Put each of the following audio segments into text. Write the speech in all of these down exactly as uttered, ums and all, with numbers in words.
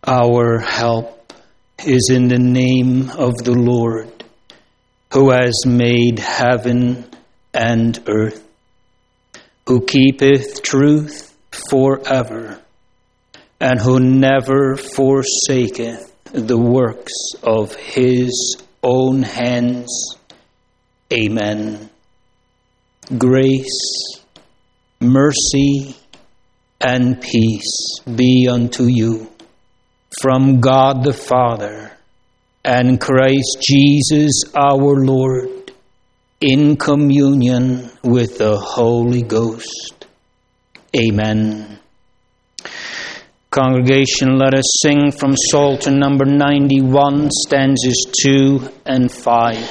Our help is in the name of the Lord, who has made heaven and earth, who keepeth truth forever, and who never forsaketh the works of his own hands. Amen. Grace, mercy, and peace be unto you from God the Father and Christ Jesus our Lord, in communion with the Holy Ghost. Amen. Congregation, let us sing from Psalter number ninety-one, stanzas two and five.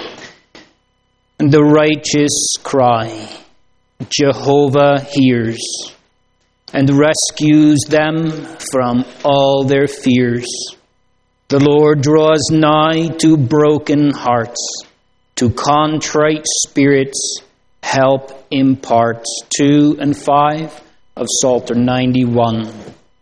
The righteous cry, Jehovah hears, and rescues them from all their fears. The Lord draws nigh to broken hearts, to contrite spirits help imparts. Two and five of Psalter ninety-one.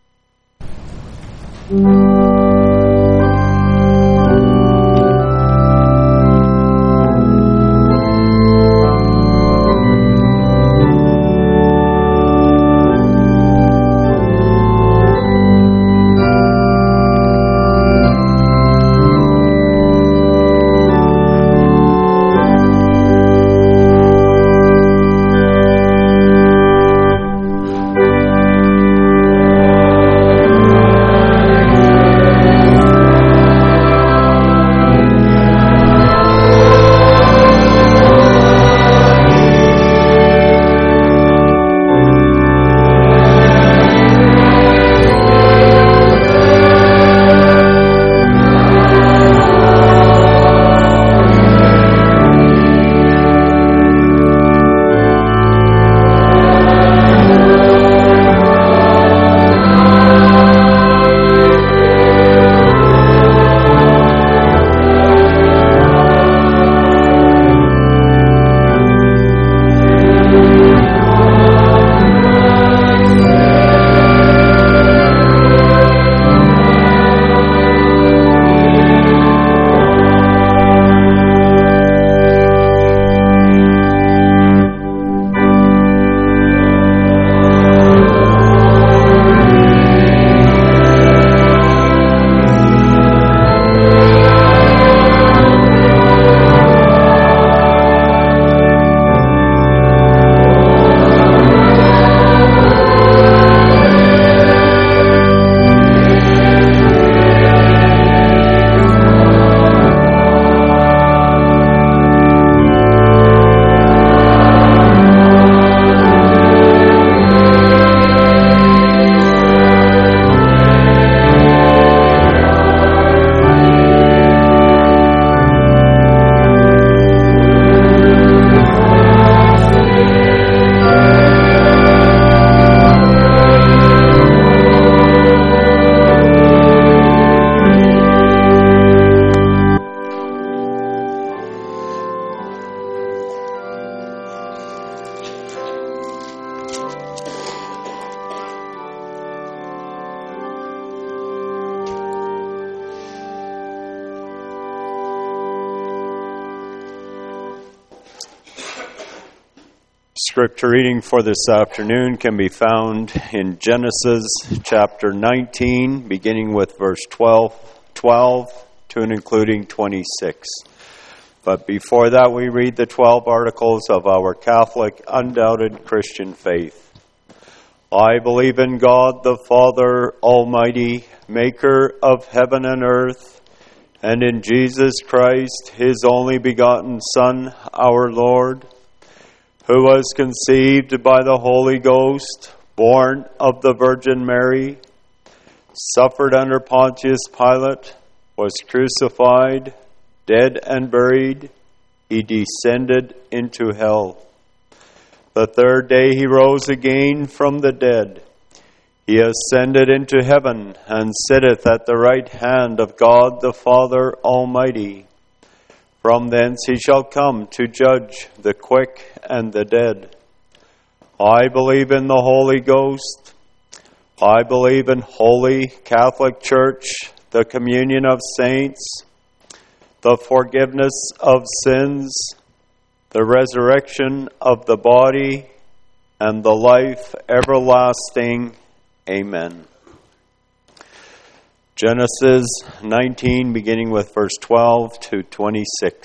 Scripture reading for this afternoon can be found in Genesis chapter nineteen, beginning with verse twelve, twelve to and including twenty-six. But before that, we read the twelve articles of our Catholic, undoubted Christian faith. I believe in God, the Father Almighty, maker of heaven and earth, and in Jesus Christ, his only begotten Son, our Lord, who was conceived by the Holy Ghost, born of the Virgin Mary, suffered under Pontius Pilate, was crucified, dead and buried. He descended into hell. The third day he rose again from the dead. He ascended into heaven and sitteth at the right hand of God the Father Almighty. From thence he shall come to judge the quick and the dead. I believe in the Holy Ghost, I believe in holy Catholic Church, the communion of saints, the forgiveness of sins, the resurrection of the body, and the life everlasting. Amen. Genesis nineteen, beginning with verse twelve to twenty-six.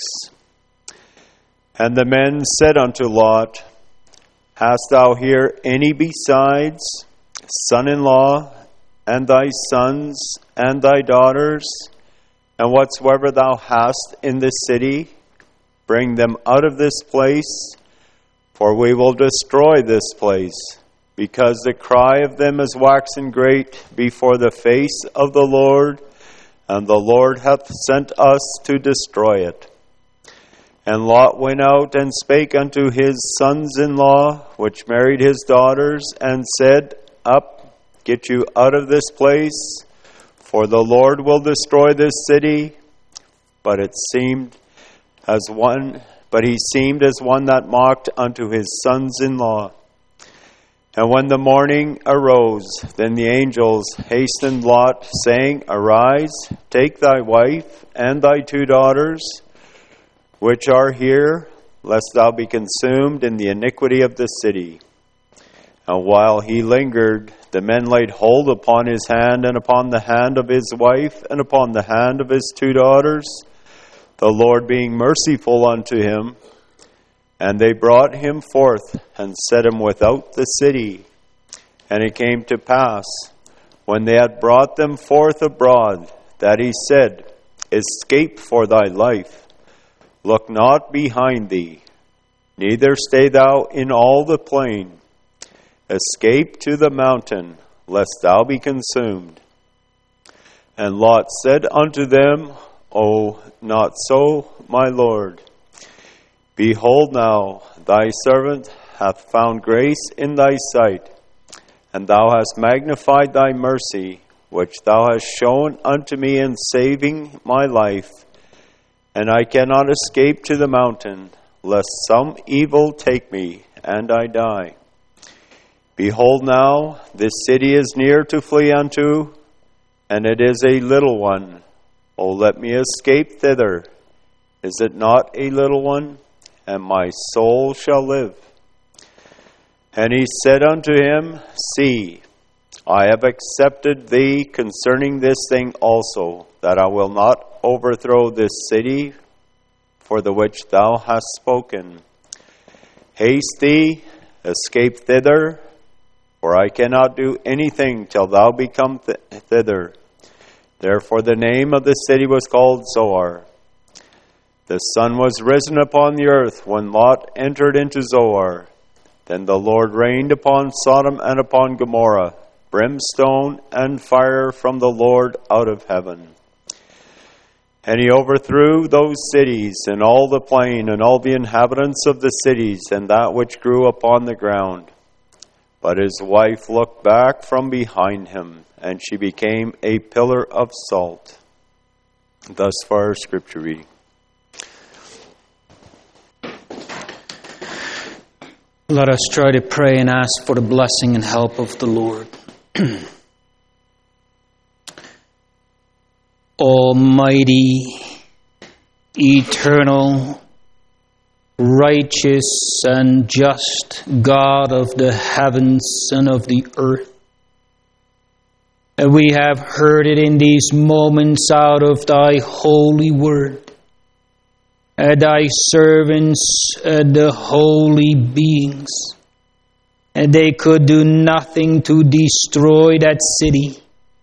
And the men said unto Lot, Hast thou here any besides son-in-law, and thy sons, and thy daughters? And whatsoever thou hast in this city, bring them out of this place, for we will destroy this place, because the cry of them is waxen great before the face of the Lord, and the Lord hath sent us to destroy it. And Lot went out and spake unto his sons-in-law, which married his daughters, and said, Up, get you out of this place, for the Lord will destroy this city. But it seemed as one, but he seemed as one that mocked unto his sons-in-law. And when the morning arose, then the angels hastened Lot, saying, Arise, take thy wife and thy two daughters, which are here, lest thou be consumed in the iniquity of the city. And while he lingered, the men laid hold upon his hand, and upon the hand of his wife, and upon the hand of his two daughters, the Lord being merciful unto him. And they brought him forth, and set him without the city. And it came to pass, when they had brought them forth abroad, that he said, Escape for thy life. Look not behind thee, neither stay thou in all the plain. Escape to the mountain, lest thou be consumed. And Lot said unto them, O, not so, my Lord. Behold now, thy servant hath found grace in thy sight, and thou hast magnified thy mercy, which thou hast shown unto me in saving my life. And I cannot escape to the mountain, lest some evil take me, and I die. Behold now, this city is near to flee unto, and it is a little one. O let me escape thither. Is it not a little one? And my soul shall live. And he said unto him, See, I have accepted thee concerning this thing also, that I will not overthrow this city for the which thou hast spoken. Haste thee, escape thither, for I cannot do anything till thou be come th- thither. Therefore the name of the city was called Zoar. The sun was risen upon the earth when Lot entered into Zoar. Then the Lord rained upon Sodom and upon Gomorrah brimstone and fire from the Lord out of heaven. And he overthrew those cities, and all the plain, and all the inhabitants of the cities, and that which grew upon the ground. But his wife looked back from behind him, and she became a pillar of salt. Thus far, our scripture reading. Let us try to pray and ask for the blessing and help of the Lord. Almighty, eternal, righteous, and just God of the heavens and of the earth, and we have heard it in these moments out of thy holy word. Uh, thy servants, uh, the holy beings, and they could do nothing to destroy that city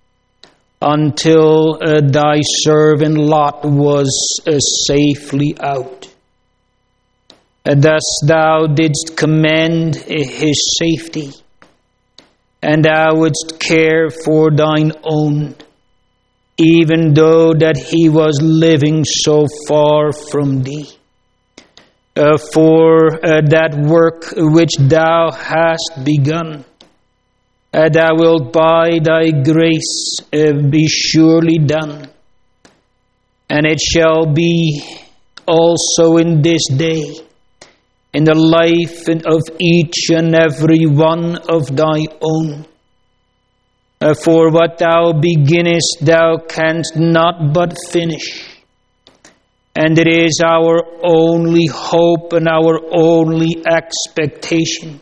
until uh, thy servant Lot was uh, safely out. And thus thou didst commend uh, his safety, and thou wouldst care for thine own, even though that he was living so far from thee. Uh, for uh, that work which thou hast begun, uh, thou wilt by thy grace uh, be surely done. And it shall be also in this day, in the life of each and every one of thy own, Uh, for what thou beginnest, thou canst not but finish. And it is our only hope and our only expectation.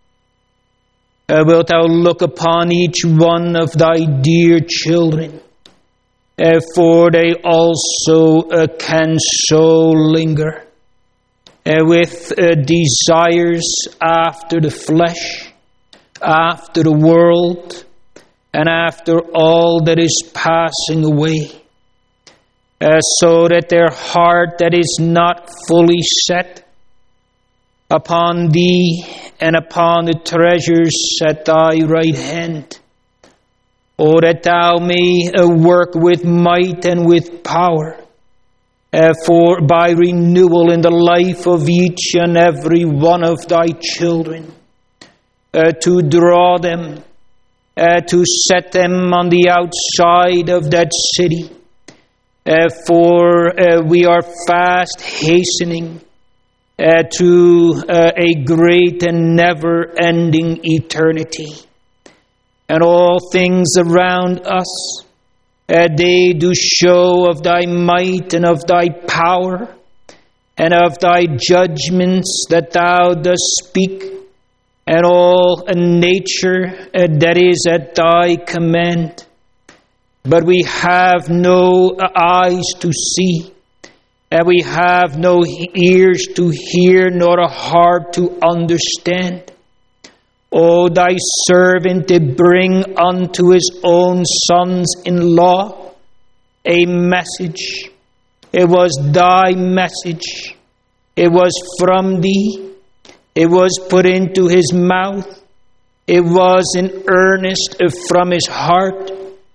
Uh, wilt thou look upon each one of thy dear children, uh, for they also uh, can so linger uh, with uh, desires after the flesh, after the world, and after all that is passing away, uh, so that their heart that is not fully set upon thee and upon the treasures at thy right hand, O that thou may uh, work with might and with power, uh, for by renewal in the life of each and every one of thy children, uh, to draw them, uh, to set them on the outside of that city, uh, for uh, we are fast hastening Uh, to uh, a great and never-ending eternity. And all things around us, uh, they do show of thy might and of thy power and of thy judgments that thou dost speak, and all uh, nature uh, that is at thy command. But we have no uh, eyes to see, and we have no ears to hear, nor a heart to understand. O thy servant did bring unto his own sons-in-law a message. It was thy message. It was from thee. It was put into his mouth. It was in earnest from his heart.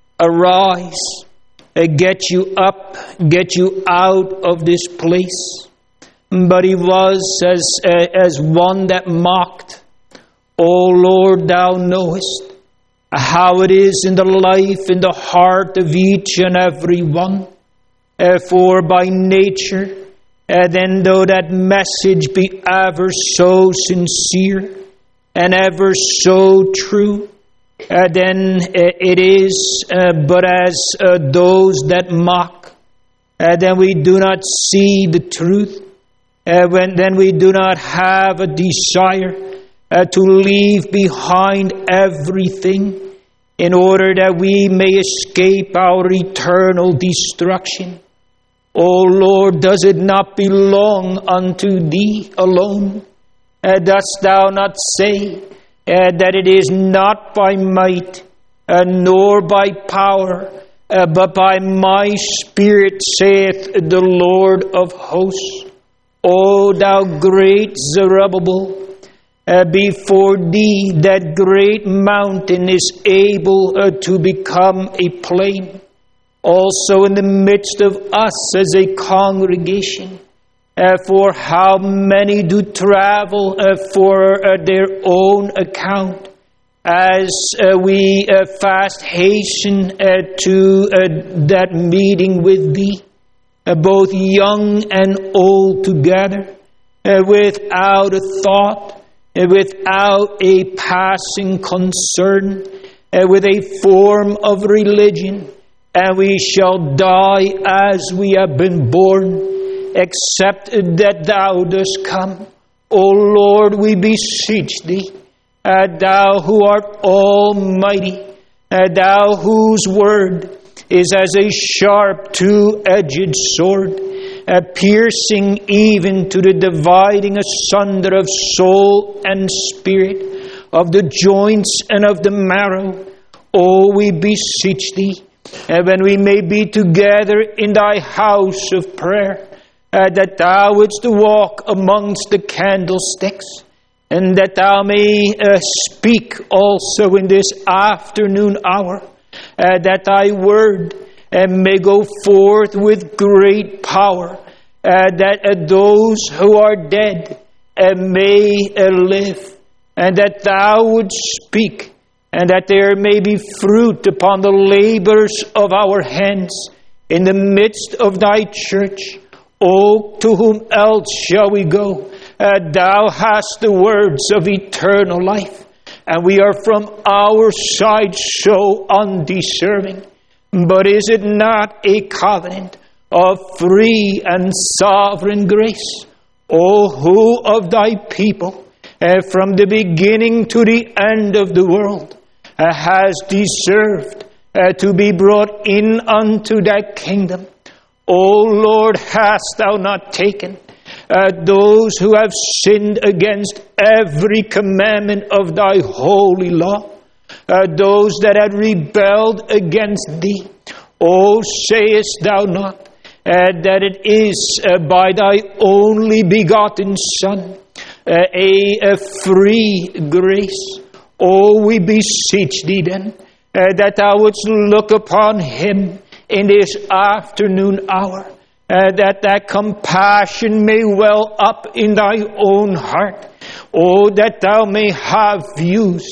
Arise. Uh, get you up, get you out of this place. But he was as uh, as one that mocked. O Lord, thou knowest how it is in the life, in the heart of each and every one. Uh, for by nature, uh, then though that message be ever so sincere and ever so true, Uh, then uh, it is uh, but as uh, those that mock. Uh, then we do not see the truth. Uh, when then we do not have a desire uh, to leave behind everything in order that we may escape our eternal destruction. O Lord, does it not belong unto thee alone? Uh, dost thou not say Uh, that it is not by might, uh, nor by power, uh, but by my Spirit, saith the Lord of hosts? O thou great Zerubbabel, uh, before thee that great mountain is able uh, to become a plain. Also in the midst of us as a congregation, Uh, for how many do travel uh, for uh, their own account, as uh, we uh, fast hasten uh, to uh, that meeting with thee, uh, both young and old together, uh, without a thought, uh, without a passing concern, uh, with a form of religion, and we shall die as we have been born, except that thou dost come. O Lord, we beseech thee, uh, thou who art almighty, uh, thou whose word is as a sharp two-edged sword, uh, piercing even to the dividing asunder of soul and spirit, of the joints and of the marrow. O, we beseech thee, uh, when we may be together in thy house of prayer, Uh, that thou wouldst walk amongst the candlesticks, and that thou may uh, speak also in this afternoon hour, uh, that thy word uh, may go forth with great power, uh, that uh, those who are dead uh, may uh, live, and that thou wouldst speak, and that there may be fruit upon the labors of our hands in the midst of thy church. Oh, to whom else shall we go? Uh, thou hast the words of eternal life. and we are from our side so undeserving. But is it not a covenant of free and sovereign grace? O who of thy people, uh, from the beginning to the end of the world, uh, has deserved uh, to be brought in unto thy kingdom? O Lord, hast thou not taken uh, those who have sinned against every commandment of thy holy law, uh, those that had rebelled against thee? O sayest thou not uh, that it is uh, by thy only begotten Son uh, a, a free grace? O we beseech thee then uh, that thou wouldst look upon him in this afternoon hour, uh, that that compassion may well up in thy own heart. Oh, that thou may have views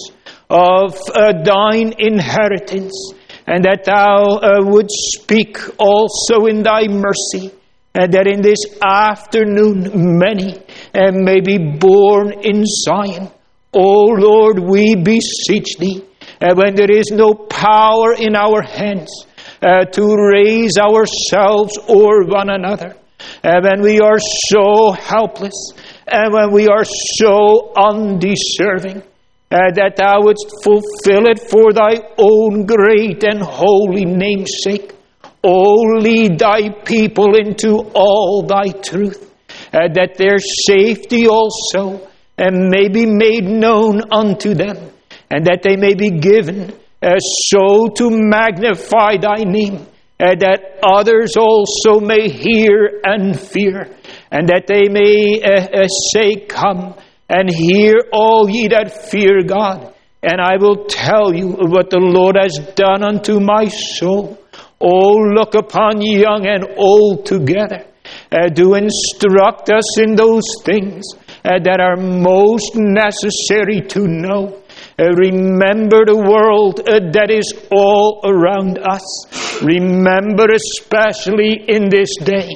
of uh, thine inheritance, and that thou uh, would speak also in thy mercy, and that in this afternoon many uh, may be born in Zion. O Lord, we beseech thee, uh, when there is no power in our hands, Uh, to raise ourselves or one another, and when we are so helpless, and when we are so undeserving, uh, that thou wouldst fulfill it for thy own great and holy name's sake. O lead thy people into all thy truth, uh, that their safety also uh, may be made known unto them, and that they may be given Uh, so to magnify thy name, uh, that others also may hear and fear, and that they may uh, uh, say, Come and hear all ye that fear God, and I will tell you what the Lord has done unto my soul. Oh, look upon young and old together, uh, to instruct us in those things uh, that are most necessary to know. Uh, remember the world uh, that is all around us. Remember especially in this day,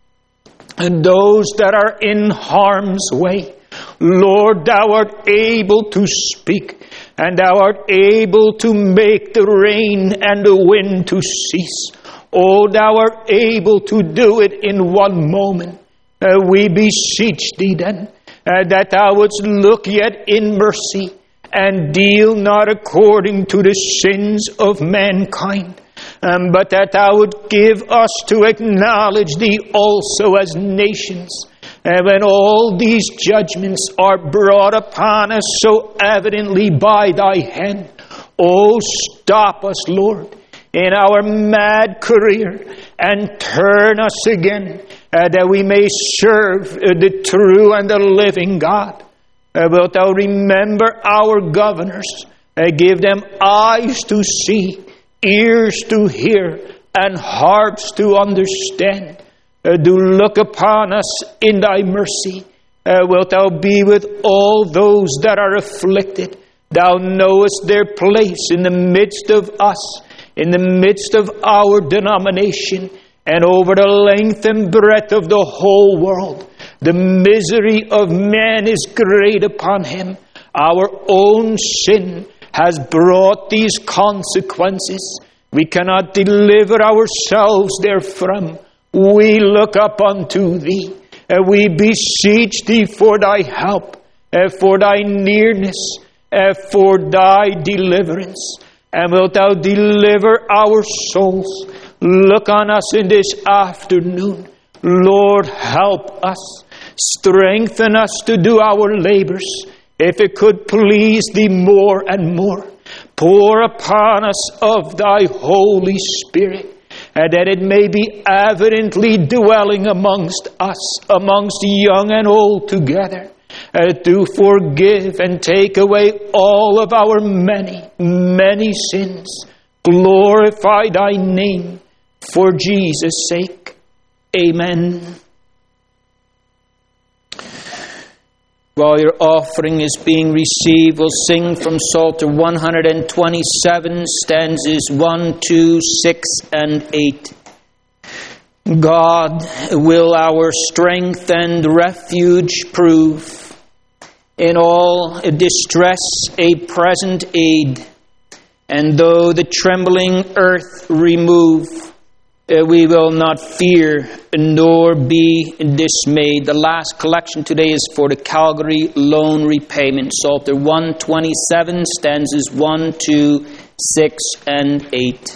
and those that are in harm's way. Lord, thou art able to speak, and thou art able to make the rain and the wind to cease. Oh, thou art able to do it in one moment. Uh, we beseech thee then, uh, that thou wouldst look yet in mercy, and deal not according to the sins of mankind, um, but that thou would give us to acknowledge thee also as nations. And when all these judgments are brought upon us so evidently by thy hand, oh, stop us, Lord, in our mad career, and turn us again, uh, that we may serve uh, the true and the living God. Uh, wilt thou remember our governors? Uh, give them eyes to see, ears to hear, and hearts to understand. Uh, do look upon us in thy mercy. Uh, wilt thou be with all those that are afflicted? Thou knowest their place in the midst of us, in the midst of our denomination, and over the length and breadth of the whole world. The misery of man is great upon him. Our own sin has brought these consequences. We cannot deliver ourselves therefrom. We look up unto thee. Uh, we beseech thee for thy help, uh, for thy nearness, uh, for thy deliverance. And wilt thou deliver our souls? Look on us in this afternoon. Lord, help us. Strengthen us to do our labors, if it could please thee more and more. Pour upon us of thy Holy Spirit, and that it may be evidently dwelling amongst us, amongst young and old together, uh, to forgive and take away all of our many, many sins. Glorify thy name for Jesus' sake. Amen. While your offering is being received, we'll sing from Psalter one twenty-seven, stanzas one, two, six, and eight. God will our strength and refuge prove. in all distress a present aid. And though the trembling earth remove, uh, we will not fear nor be dismayed. The last collection today is for the Calgary Loan Repayment. Psalter one twenty-seven, stanzas one, two, six, and eight.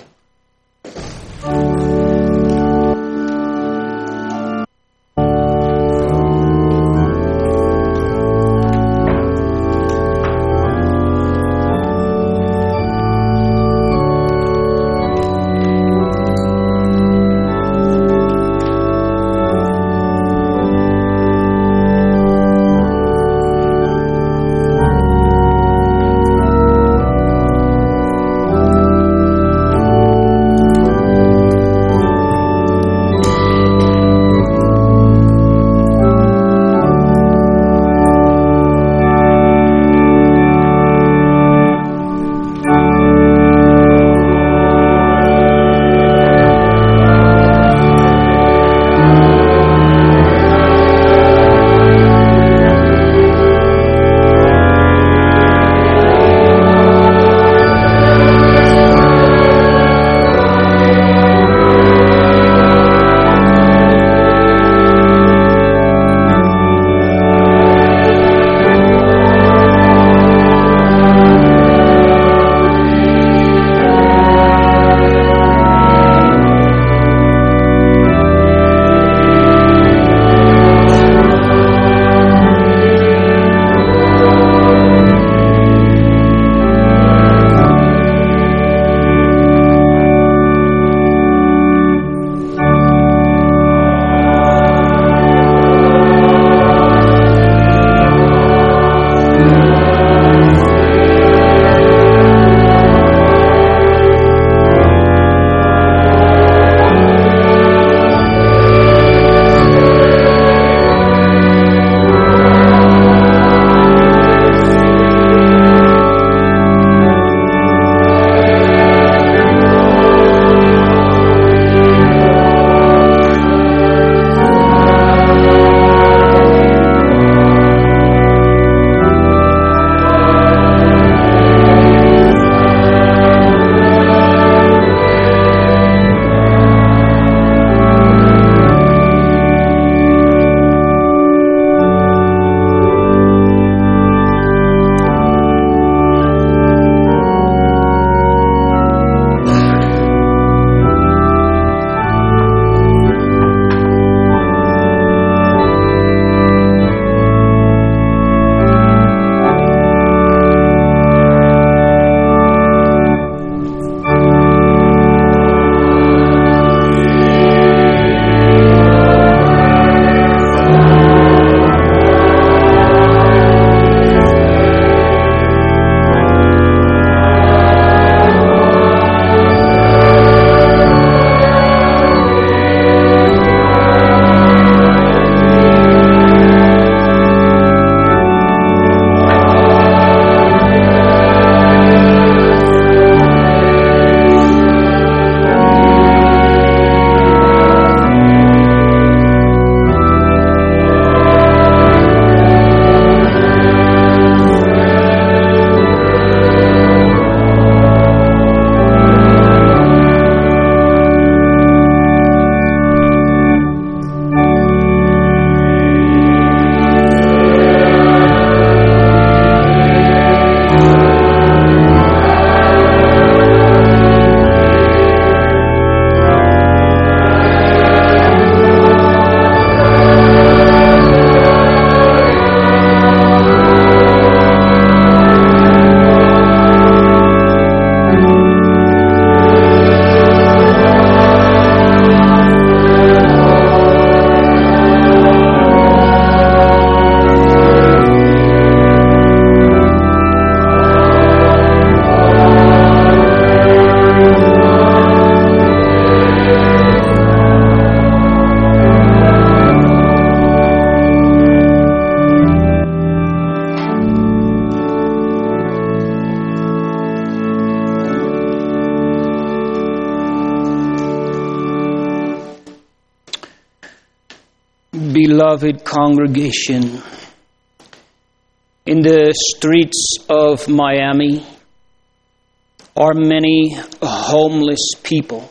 Beloved congregation, In the streets of Miami are many homeless people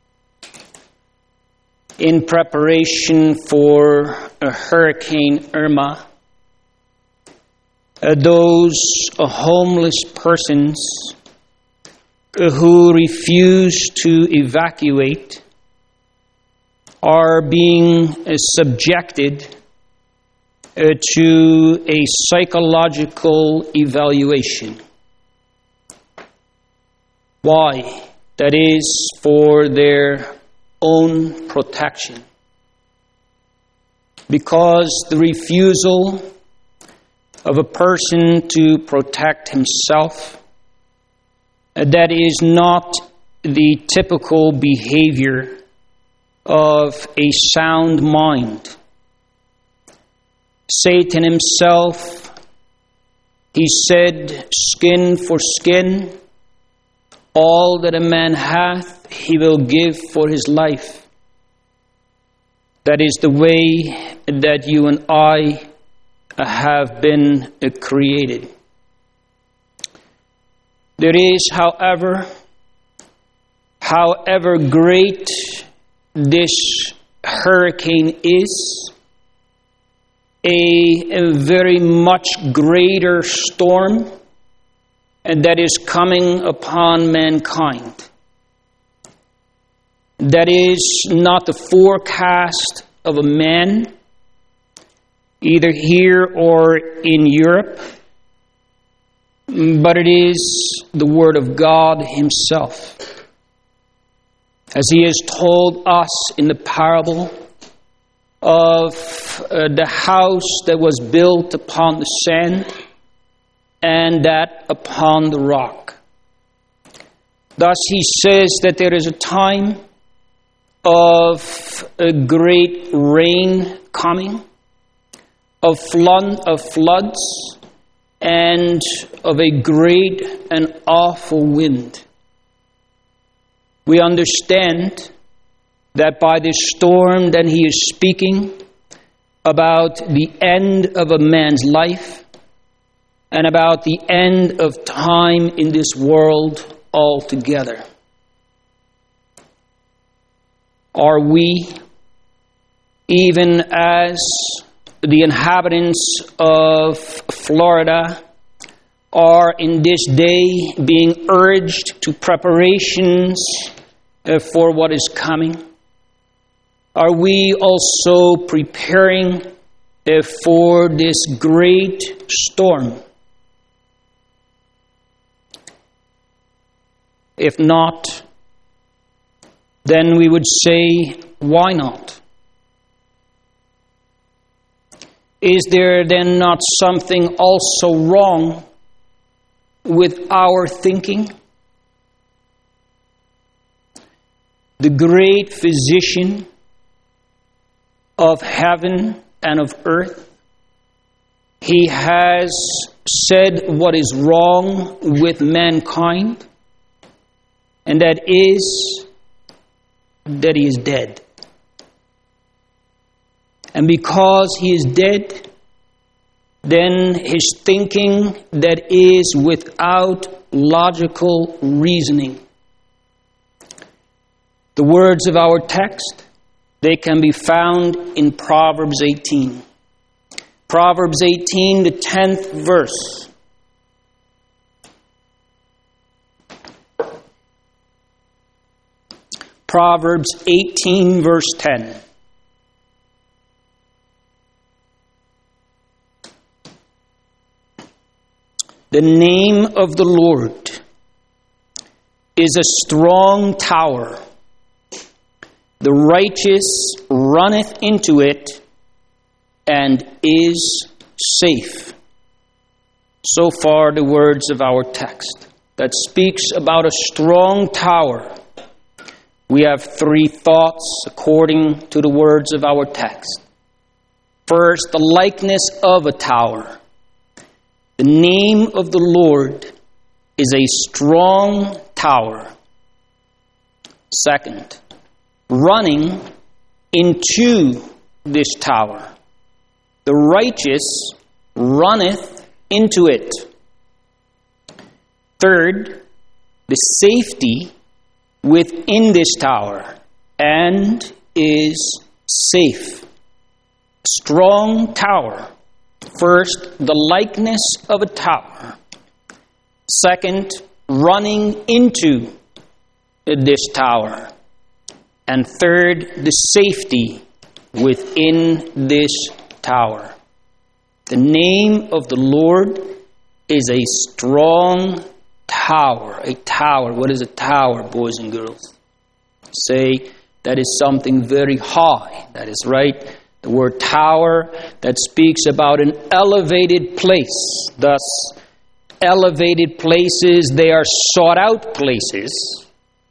in preparation for a Hurricane Irma. Uh, those uh, homeless persons uh, who refuse to evacuate are being uh, subjected uh, to a psychological evaluation. Why? That is for their own protection. Because the refusal of a person to protect himself, uh, that is not the typical behavior of a sound mind. Satan himself, he said, skin for skin, all that a man hath, he will give for his life. That is the way that you and I have been created. There is, however, however great this hurricane is, a, a very much greater storm and that is coming upon mankind. That is not the forecast of a man, either here or in Europe, but it is the Word of God Himself. As He has told us in the parable of uh, the house that was built upon the sand and that upon the rock. Thus He says that there is a time of a great rain coming, of flood, of floods, and of a great and awful wind. We understand that by this storm then He is speaking about the end of a man's life and about the end of time in this world altogether. Are we, even as the inhabitants of Florida, are in this day being urged to preparations uh, for what is coming? Are we also preparing uh, for this great storm? If not, then we would say, why not? Is there then not something also wrong with our thinking? The great physician of heaven and of earth, He has said what is wrong with mankind, and that is that he is dead. And because he is dead, then his thinking that is without logical reasoning. The words of our text, they can be found in Proverbs eighteen. Proverbs eighteen, the tenth verse. Proverbs eighteen, verse ten. The name of the Lord is a strong tower. The righteous runneth into it and is safe. So far the words of our text that speaks about a strong tower. We have three thoughts according to the words of our text. First, the likeness of a tower. The name of the Lord is a strong tower. Second, running into this tower. The righteous runneth into it. Third, the safety within this tower, and is safe. Strong tower. First, the likeness of a tower. Second, running into this tower. And third, the safety within this tower. The name of the Lord is a strong tower. A tower. What is a tower, boys and girls? Say, that is something very high. That is right. The word tower, that speaks about an elevated place. Thus, elevated places, they are sought out places.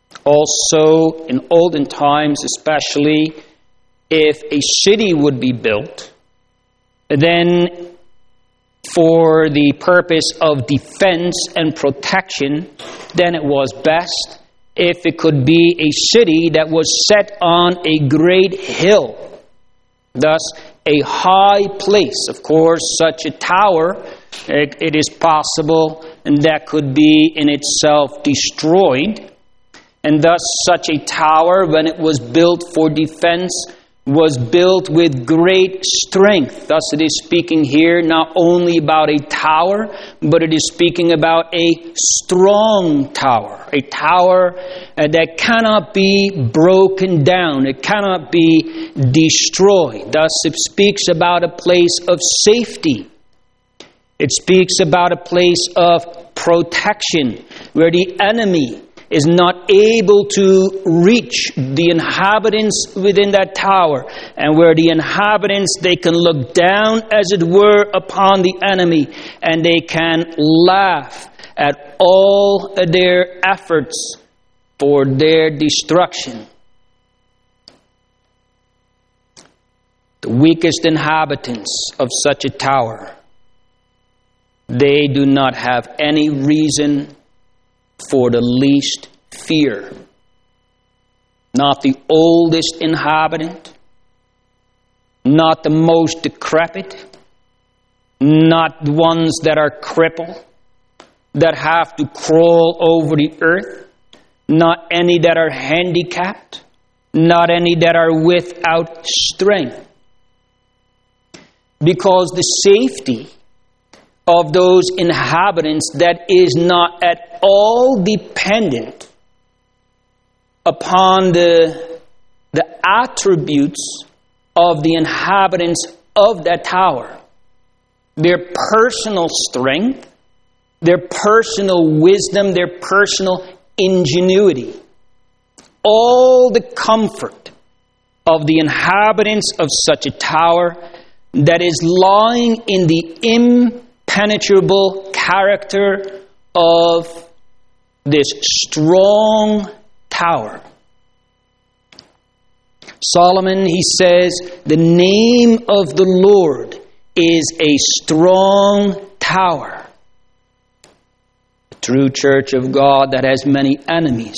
Also, in olden times, especially if a city would be built, then for the purpose of defense and protection, then it was best if it could be a city that was set on a great hill. Thus, a high place. Of course, such a tower, it, it is possible, and that could be in itself destroyed. And thus, such a tower, when it was built for defense, was built with great strength. Thus, it is speaking here not only about a tower, but it is speaking about a strong tower. A tower uh, that cannot be broken down. It cannot be destroyed. Thus, it speaks about a place of safety. It speaks about a place of protection, where the enemy is not able to reach the inhabitants within that tower, and where the inhabitants, they can look down, as it were, upon the enemy, and they can laugh at all their efforts for their destruction. The weakest inhabitants of such a tower, they do not have any reason for the least fear. Not the oldest inhabitant, not the most decrepit, not the ones that are crippled, that have to crawl over the earth, not any that are handicapped, not any that are without strength. Because the safety of those inhabitants, that is not at all dependent upon the, the attributes of the inhabitants of that tower. Their personal strength, their personal wisdom, their personal ingenuity. All the comfort of the inhabitants of such a tower, that is lying in the impenetrable character of this strong tower. Solomon, he says, the name of the Lord is a strong tower. The true church of God that has many enemies.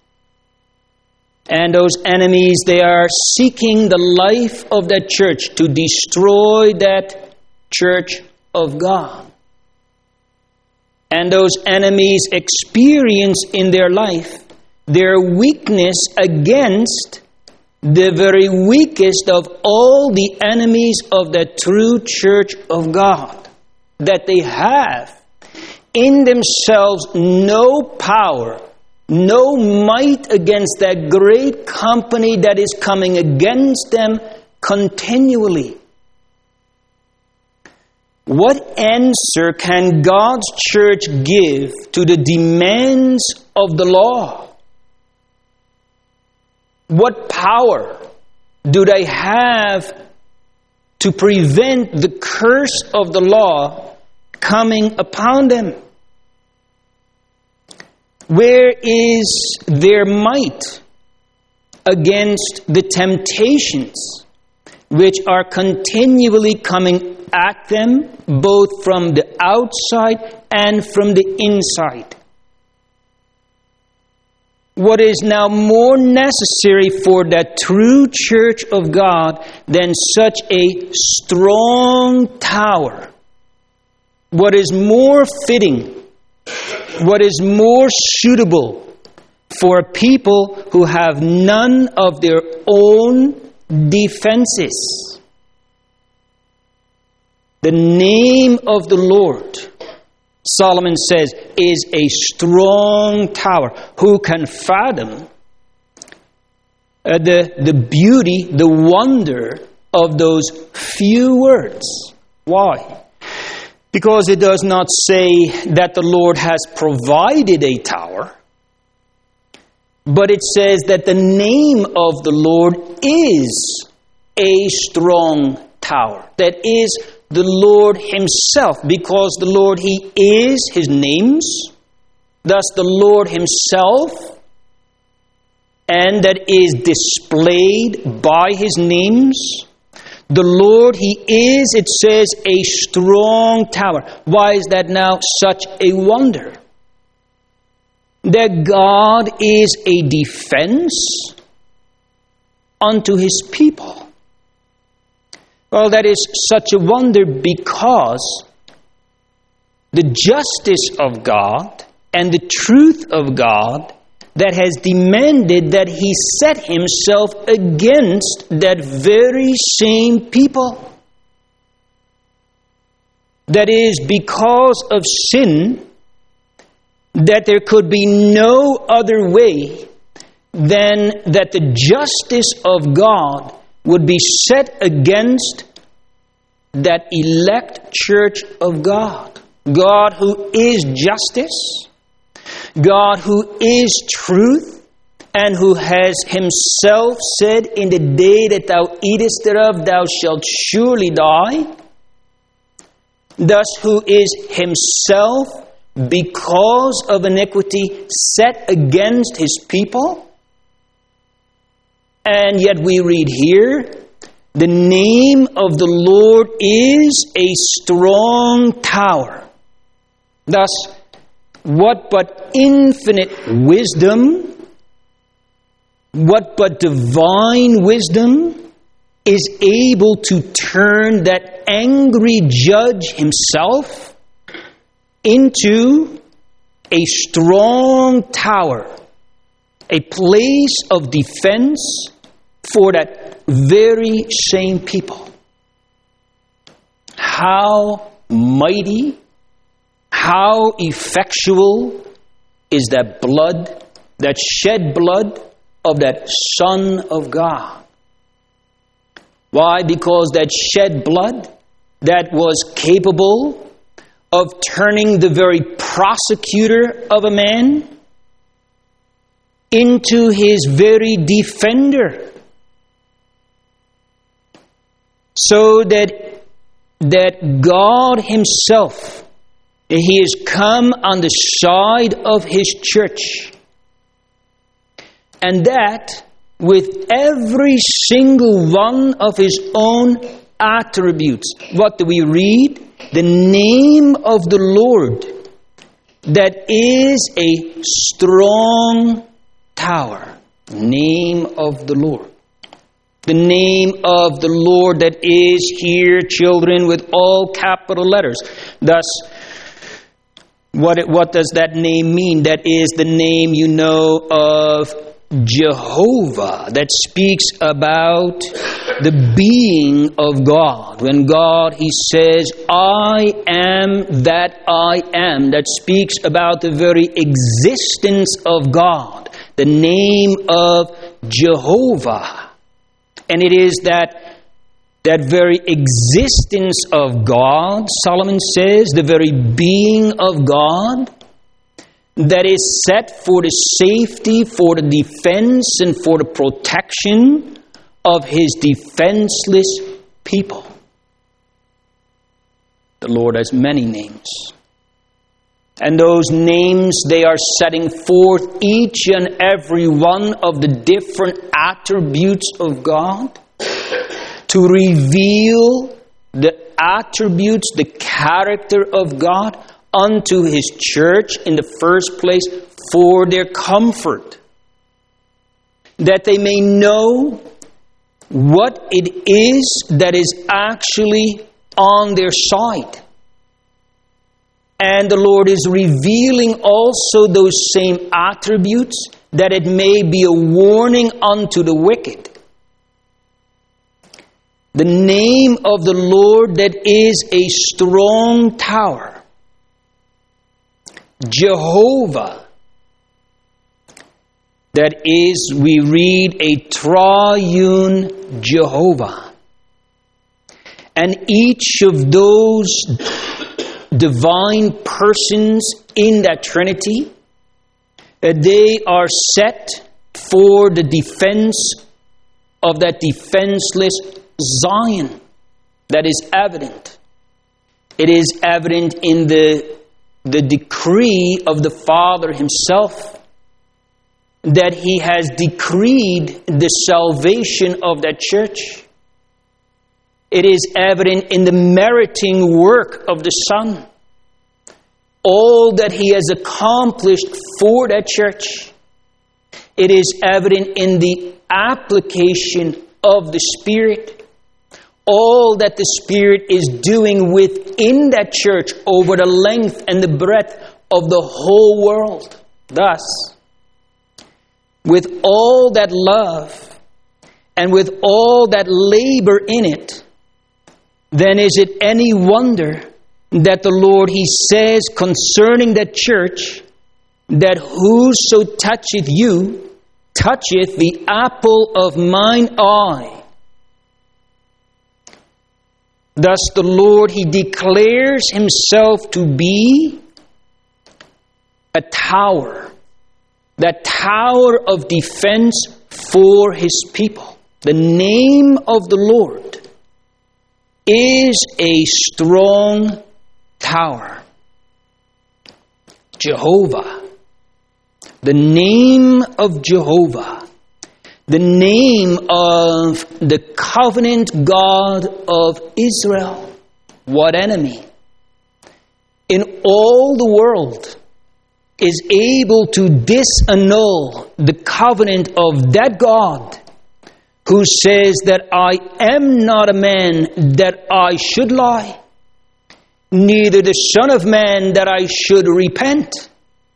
And those enemies, they are seeking the life of that church to destroy that church of God. And those enemies experience in their life their weakness against the very weakest of all the enemies of the true church of God. That they have in themselves no power, no might against that great company that is coming against them continually. What answer can God's church give to the demands of the law? What power do they have to prevent the curse of the law coming upon them? Where is their might against the temptations which are continually coming at them, both from the outside and from the inside? What is now more necessary for that true church of God than such a strong tower what is more fitting, what is more suitable for a people who have none of their own defenses? The name of the Lord, Solomon says, is a strong tower. Who can fathom uh, the, the beauty, the wonder of those few words? Why? Because it does not say that the Lord has provided a tower, but it says that the name of the Lord is a strong tower. That is the Lord Himself, because the Lord, He is His names, thus the Lord Himself, and that is displayed by His names. The Lord, He is, it says, a strong tower. Why is that now such a wonder? That God is a defense unto His people. Well, that is such a wonder because the justice of God and the truth of God that has demanded that He set Himself against that very same people. That is because of sin, that there could be no other way than that the justice of God would be set against that elect church of God. God who is justice, God who is truth, and who has Himself said, in the day that thou eatest thereof, thou shalt surely die. Thus who is Himself, because of iniquity, set against His people. And yet we read here, the name of the Lord is a strong tower. Thus, what but infinite wisdom, what but divine wisdom is able to turn that angry judge himself into a strong tower, a place of defense for that very same people. How mighty, how effectual is that blood, that shed blood of that Son of God. Why? Because that shed blood that was capable of turning the very prosecutor of a man into his very defender. So that, that God Himself, He has come on the side of His church. And that with every single one of His own attributes. What do we read? The name of the Lord, that is a strong tower. Name of the Lord. The name of the Lord that is here, children, with all capital letters. Thus, what, it, what does that name mean? That is the name, you know, of Jehovah, that speaks about the being of God. When God, He says, I am that I am, that speaks about the very existence of God. The name of Jehovah. And it is that, that very existence of God, Solomon says, the very being of God, that is set for the safety, for the defense, and for the protection of His defenseless people. The Lord has many names. And those names, they are setting forth each and every one of the different attributes of God to reveal the attributes, the character of God unto His church in the first place for their comfort. That they may know what it is that is actually on their side. And the Lord is revealing also those same attributes, that it may be a warning unto the wicked. The name of the Lord that is a strong tower. Jehovah. That is, we read a triune Jehovah. And each of those divine persons in that Trinity, uh, they are set for the defense of that defenseless Zion. That is evident. It is evident in the, the decree of the Father himself, that he has decreed the salvation of that church. It is evident in the meriting work of the Son. All that he has accomplished for that church. It is evident in the application of the Spirit. All that the Spirit is doing within that church over the length and the breadth of the whole world. Thus, with all that love and with all that labor in it, then is it any wonder that the Lord, he says concerning that church, that whoso toucheth you, toucheth the apple of mine eye. Thus the Lord, he declares himself to be a tower, that tower of defense for his people. The name of the Lord is a strong tower. Jehovah. The name of Jehovah. The name of the covenant God of Israel. What enemy in all the world is able to disannul the covenant of that God who says that I am not a man that I should lie, neither the Son of Man that I should repent?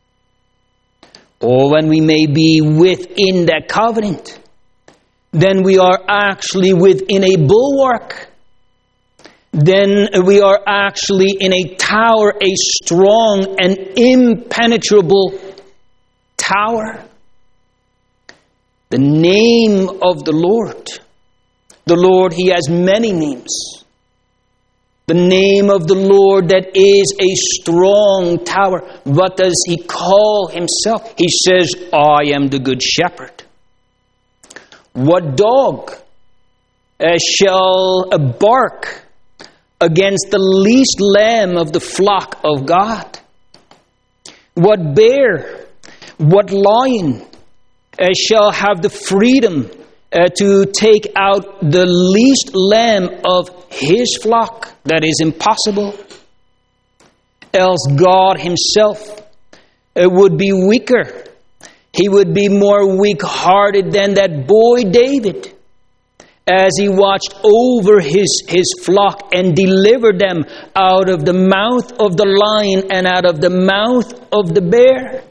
Or when we may be within that covenant, then we are actually within a bulwark. Then we are actually in a tower, a strong and impenetrable tower. The name of the Lord. The Lord, he has many names. The name of the Lord that is a strong tower. What does he call himself? He says, I am the good shepherd. What dog uh, shall bark against the least lamb of the flock of God? What bear, what lion uh, shall have the freedom uh, to take out the least lamb of his flock? That is impossible. Else God himself uh, would be weaker. He would be more weak-hearted than that boy David, as he watched over his, his flock and delivered them out of the mouth of the lion and out of the mouth of the bear.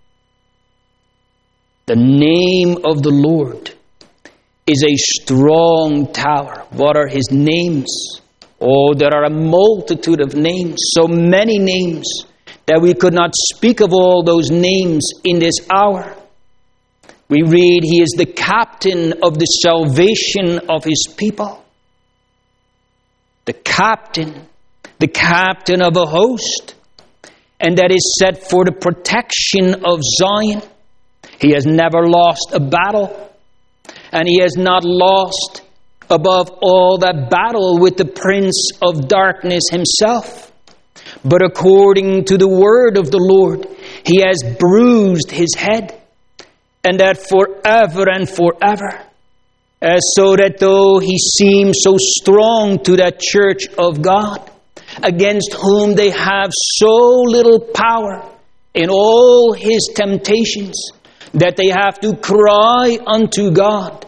The name of the Lord is a strong tower. What are his names? Oh, there are a multitude of names, so many names, that we could not speak of all those names in this hour. We read, he is the captain of the salvation of his people. The captain, the captain of a host, and that is set for the protection of Zion. He has never lost a battle, and he has not lost above all that battle with the prince of darkness himself. But according to the word of the Lord, he has bruised his head, and that forever and forever. Uh, so that though he seems so strong to that church of God, against whom they have so little power in all his temptations, that they have to cry unto God.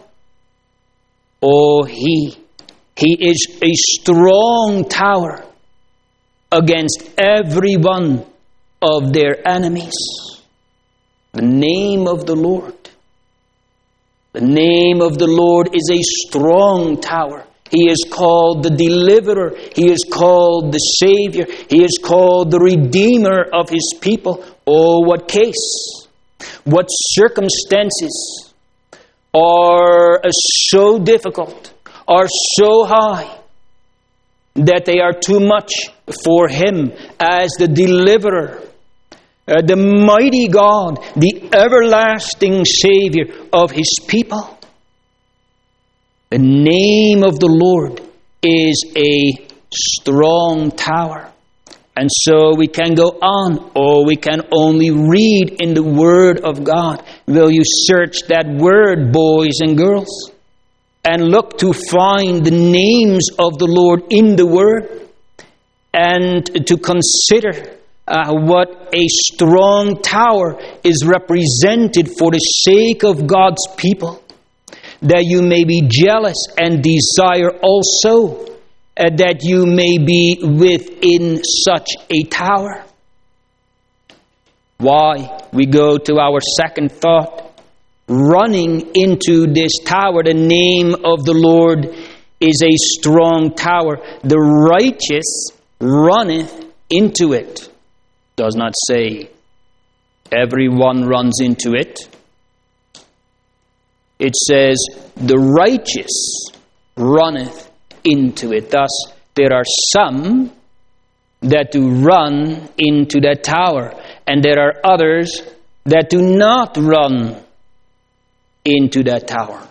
Oh, he, he is a strong tower against every one of their enemies. The name of the Lord. The name of the Lord is a strong tower. He is called the deliverer. He is called the Savior. He is called the Redeemer of His people. Oh, what case, what circumstances are so difficult, are so high, that they are too much for Him as the deliverer, uh, the mighty God, the everlasting Savior of His people. The name of the Lord is a strong tower. And so we can go on, or we can only read in the Word of God. Will you search that word, boys and girls, and look to find the names of the Lord in the Word, and to consider uh, what a strong tower is represented for the sake of God's people, that you may be jealous and desire also uh, that you may be within such a tower. Why? We go to our second thought. Running into this tower, the name of the Lord is a strong tower. The righteous runneth into it. Does not say everyone runs into it. It says the righteous runneth into it. Thus, there are some that do run into that tower, and there are others that do not run into that tower.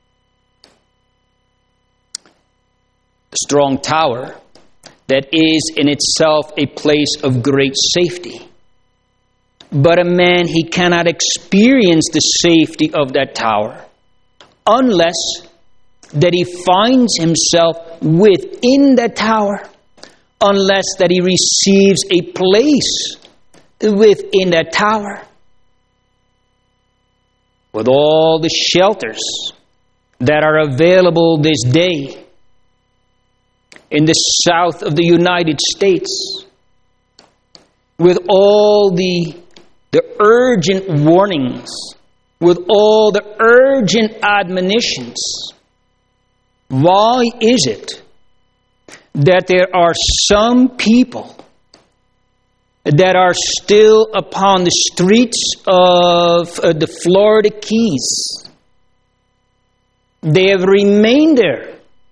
The strong tower that is in itself a place of great safety. But a man, he cannot experience the safety of that tower unless that he finds himself within that tower, unless that he receives a place within that tower. With all the shelters that are available this day in the south of the United States, with all the, the urgent warnings, with all the urgent admonitions, why is it that there are some people that are still upon the streets of uh, the Florida Keys? They have remained there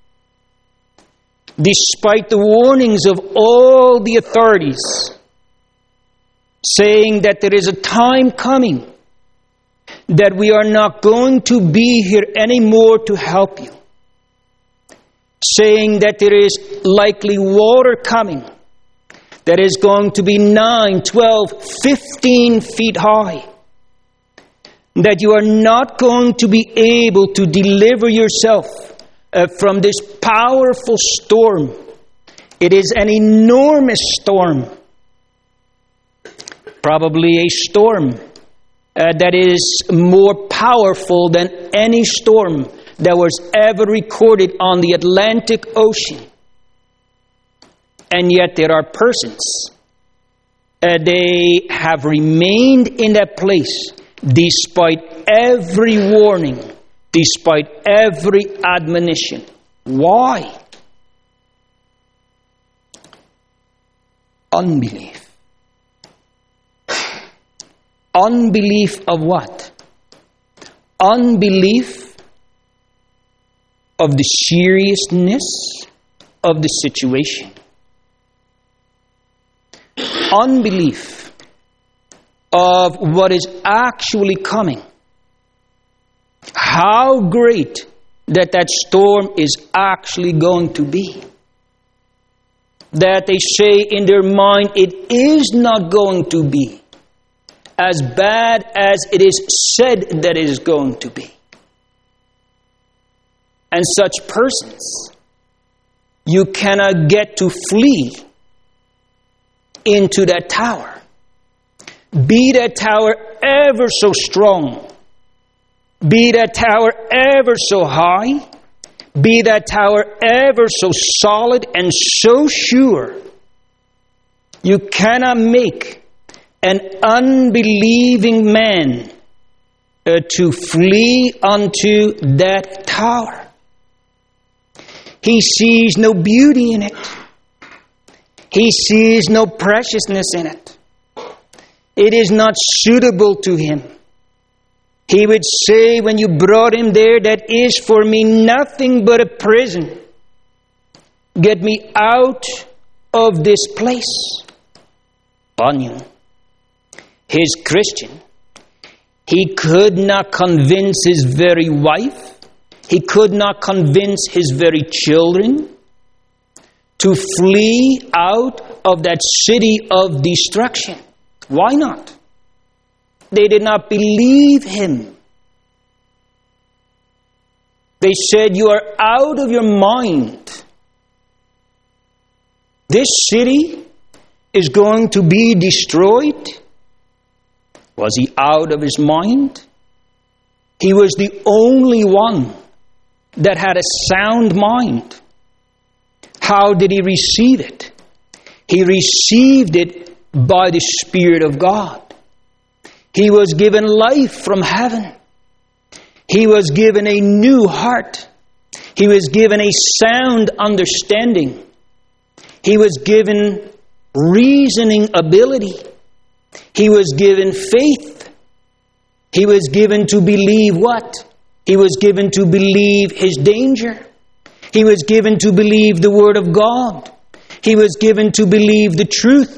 despite the warnings of all the authorities, saying that there is a time coming that we are not going to be here anymore to help you, saying that there is likely water coming that is going to be nine, twelve, fifteen feet high, that you are not going to be able to deliver yourself uh, from this powerful storm. It is an enormous storm, probably a storm uh, that is more powerful than any storm that was ever recorded on the Atlantic Ocean. And yet there are persons, uh, they have remained in that place despite every warning, despite every admonition. Why? Unbelief. Unbelief of what? Unbelief of the seriousness of the situation. Unbelief of what is actually coming. How great that that storm is actually going to be. That they say in their mind, it is not going to be as bad as it is said that it is going to be. And such persons, you cannot get to flee into that tower. Be that tower ever so strong, be that tower ever so high, be that tower ever so solid and so sure, You cannot make an unbelieving man uh, to flee unto that tower. He sees no beauty in it. He sees no preciousness in it. It is not suitable to him. He would say, when you brought him there, that is for me nothing but a prison. Get me out of this place. Bunyan, his Christian, he could not convince his very wife, he could not convince his very children to flee out of that city of destruction. Why not? They did not believe him. They said, you are out of your mind. This city is going to be destroyed. Was he out of his mind? He was the only one that had a sound mind. How did he receive it? He received it by the Spirit of God. He was given life from heaven. He was given a new heart. He was given a sound understanding. He was given reasoning ability. He was given faith. He was given to believe what? He was given to believe his danger. He was given to believe the Word of God. He was given to believe the truth.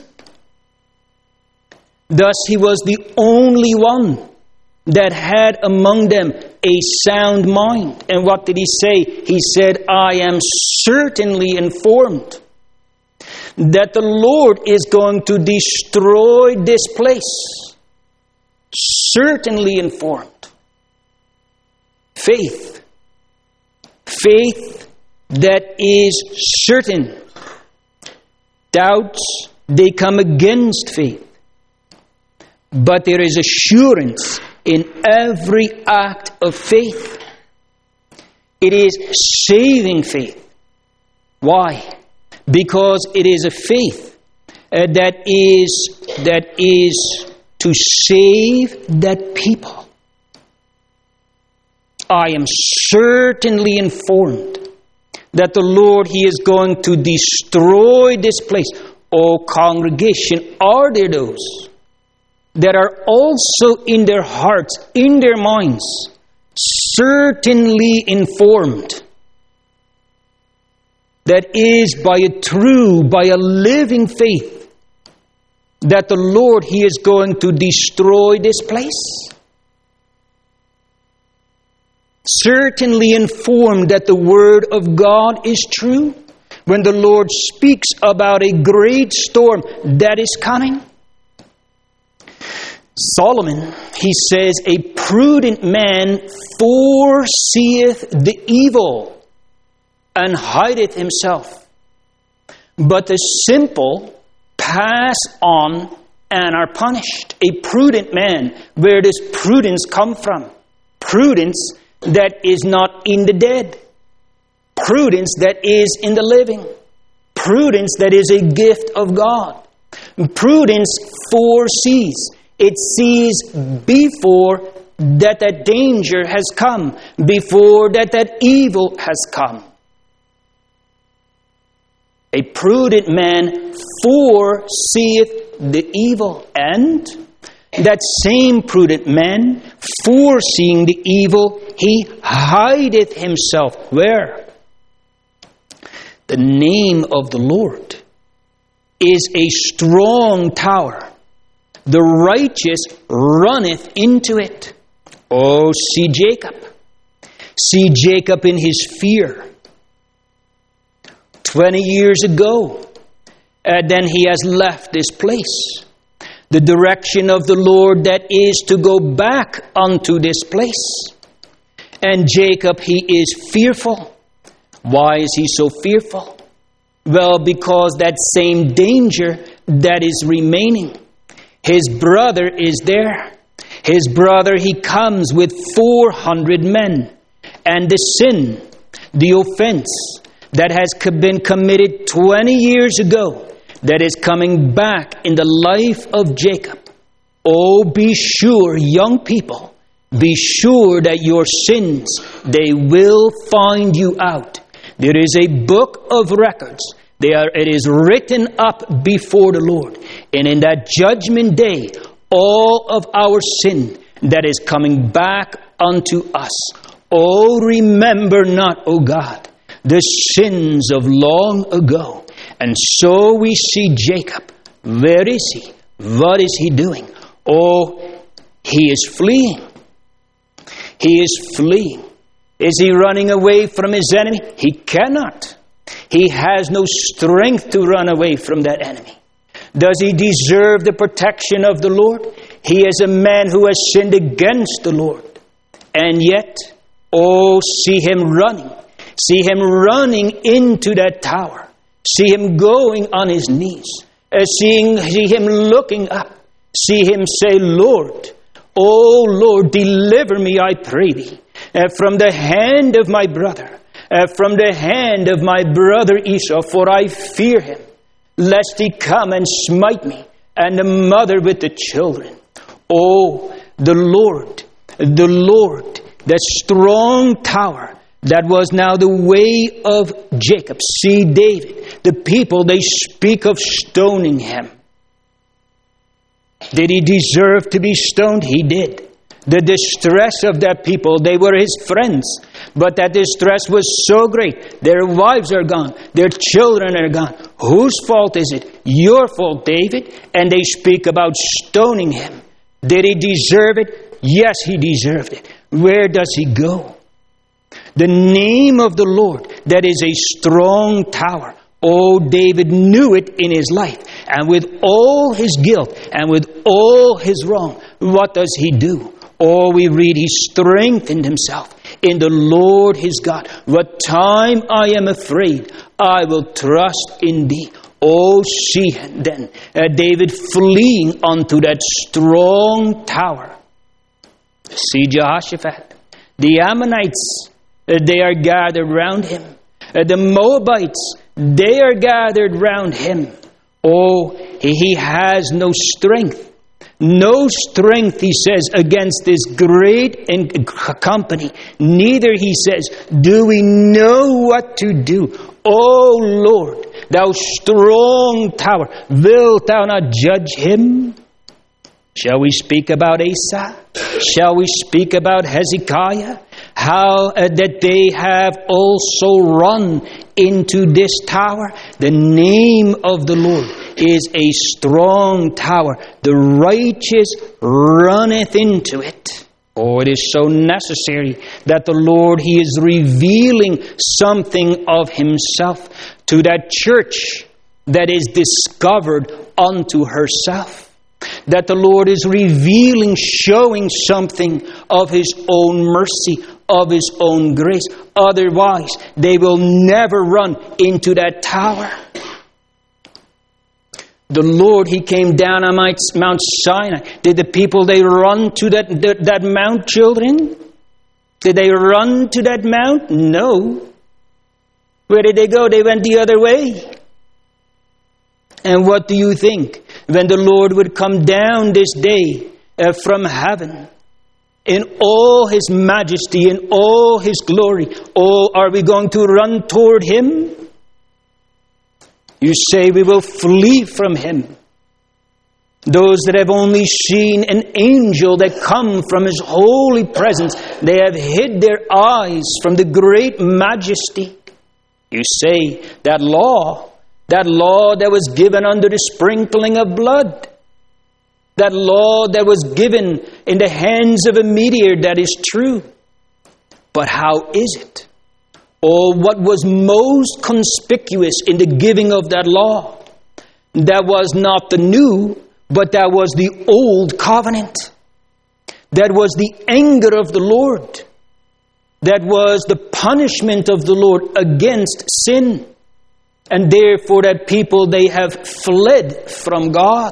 Thus he was the only one that had among them a sound mind. And what did he say? He said, I am certainly informed that the Lord is going to destroy this place. Certainly informed. Faith. Faith that is certain. Doubts, they come against faith. But there is assurance in every act of faith. It is saving faith. Why? Because it is a faith uh, that is that is to save that people. I am certainly informed that the Lord, He is going to destroy this place. Oh, congregation, are there those that are also in their hearts, in their minds, certainly informed? That is by a true, by a living faith, that the Lord, He is going to destroy this place. Certainly informed that the Word of God is true. When the Lord speaks about a great storm that is coming. Solomon, he says, a prudent man foreseeth the evil and hideth himself. But the simple pass on and are punished. A prudent man, where does prudence come from? Prudence that is not in the dead. Prudence that is in the living. Prudence that is a gift of God. Prudence foresees. It sees before that that danger has come, before that that evil has come. A prudent man foreseeth the evil, and that same prudent man, foreseeing the evil, he hideth himself. Where? The name of the Lord is a strong tower. The righteous runneth into it. Oh, see Jacob. See Jacob in his fear. Twenty years ago, and then he has left this place. The direction of the Lord that is to go back unto this place. And Jacob, he is fearful. Why is he so fearful? Well, because that same danger that is remaining. His brother is there. His brother, he comes with four hundred men. And the sin, the offense that has been committed twenty years ago, that is coming back in the life of Jacob. Oh, be sure, young people, be sure that your sins, they will find you out. There is a book of records. They are, it is written up before the Lord. And in that judgment day, all of our sin that is coming back unto us. Oh, remember not, O God, the sins of long ago. And so we see Jacob. Where is he? What is he doing? Oh, he is fleeing. He is fleeing. Is he running away from his enemy? He cannot. He has no strength to run away from that enemy. Does he deserve the protection of the Lord? He is a man who has sinned against the Lord. And yet, oh, see him running. See him running into that tower. See him going on his knees. Uh, seeing, see him looking up. See him say, Lord, oh Lord, deliver me, I pray thee, uh, from the hand of my brother, uh, from the hand of my brother Esau, for I fear him, lest he come and smite me, and the mother with the children. Oh, the Lord, the Lord, that strong tower that was now the way of Jacob. See David, the people, they speak of stoning him. Did he deserve to be stoned? He did. The distress of that people, they were his friends. But that distress was so great. Their wives are gone. Their children are gone. Whose fault is it? Your fault, David. And they speak about stoning him. Did he deserve it? Yes, he deserved it. Where does he go? The name of the Lord, that is a strong tower. Oh, David knew it in his life. And with all his guilt and with all his wrong, what does he do? Oh, we read he strengthened himself in the Lord his God. What time I am afraid, I will trust in thee. Oh, see then uh, David fleeing unto that strong tower. See Jehoshaphat. The Ammonites, uh, they are gathered round him. Uh, the Moabites, they are gathered round him. Oh, he, he has no strength. No strength, he says, against this great company. Neither, he says, do we know what to do. O Lord, thou strong tower, wilt thou not judge him? Shall we speak about Asa? Shall we speak about Hezekiah? How uh, that they have also run into this tower? The name of the Lord is a strong tower. The righteous runneth into it. Oh, it is so necessary that the Lord, he is revealing something of himself to that church that is discovered unto herself. That the Lord is revealing, showing something of his own mercy, of his own grace. Otherwise, they will never run into that tower. The Lord, he came down on Mount Sinai. Did the people, they run to that, that, that mount, children? Did they run to that mount? No. Where did they go? They went the other way. And what do you think? When the Lord would come down this day uh, from heaven, in all his majesty, in all his glory, oh, are we going to run toward him? You say we will flee from him. Those that have only seen an angel that come from his holy presence, they have hid their eyes from the great majesty. You say that law, that law that was given under the sprinkling of blood, that law that was given in the hands of a mediator, that is true. But how is it? Or what was most conspicuous in the giving of that law? That was not the new, but that was the old covenant. That was the anger of the Lord. That was the punishment of the Lord against sin. And therefore that people, they have fled from God.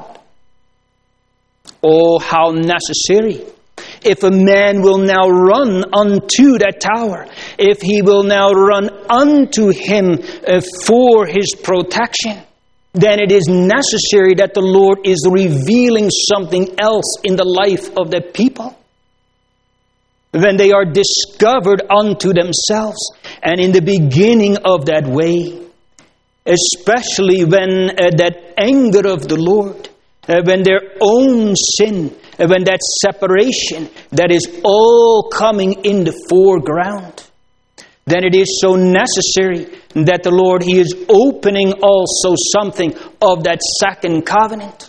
Oh, how necessary. If a man will now run unto that tower, if he will now run unto him uh, for his protection, then it is necessary that the Lord is revealing something else in the life of the people. When they are discovered unto themselves, and in the beginning of that way, especially when uh, that anger of the Lord, uh, when their own sin, uh, when that separation, that is all coming in the foreground, then it is so necessary that the Lord, He is opening also something of that second covenant.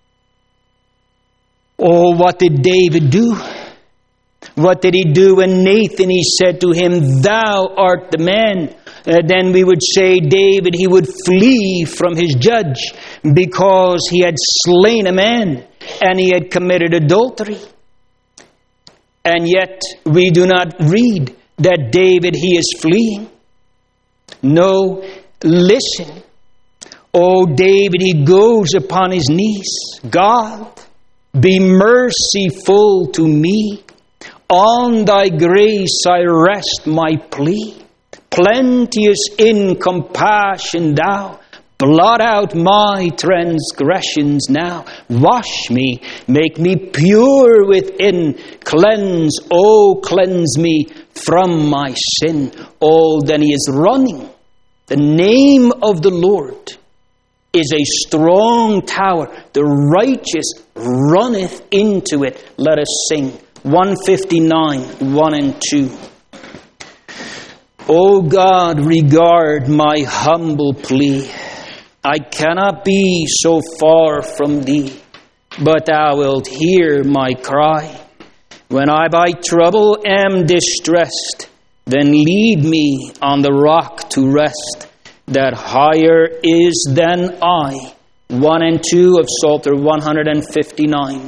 Oh, what did David do? What did he do when Nathan, he said to him, "Thou art the man"? Uh, then we would say David, he would flee from his judge because he had slain a man and he had committed adultery. And yet we do not read that David, he is fleeing. No, listen. Oh, David, he goes upon his knees. "God, be merciful to me. On thy grace I rest my plea. Plenteous in compassion thou. Blot out my transgressions now. Wash me, make me pure within. Cleanse, oh, cleanse me from my sin." Oh, then he is running. The name of the Lord is a strong tower. The righteous runneth into it. Let us sing. one fifty-nine, one and two. O God, regard my humble plea. I cannot be so far from thee, but thou wilt hear my cry. When I by trouble am distressed, then lead me on the rock to rest, that higher is than I. one and two of Psalter one fifty-nine.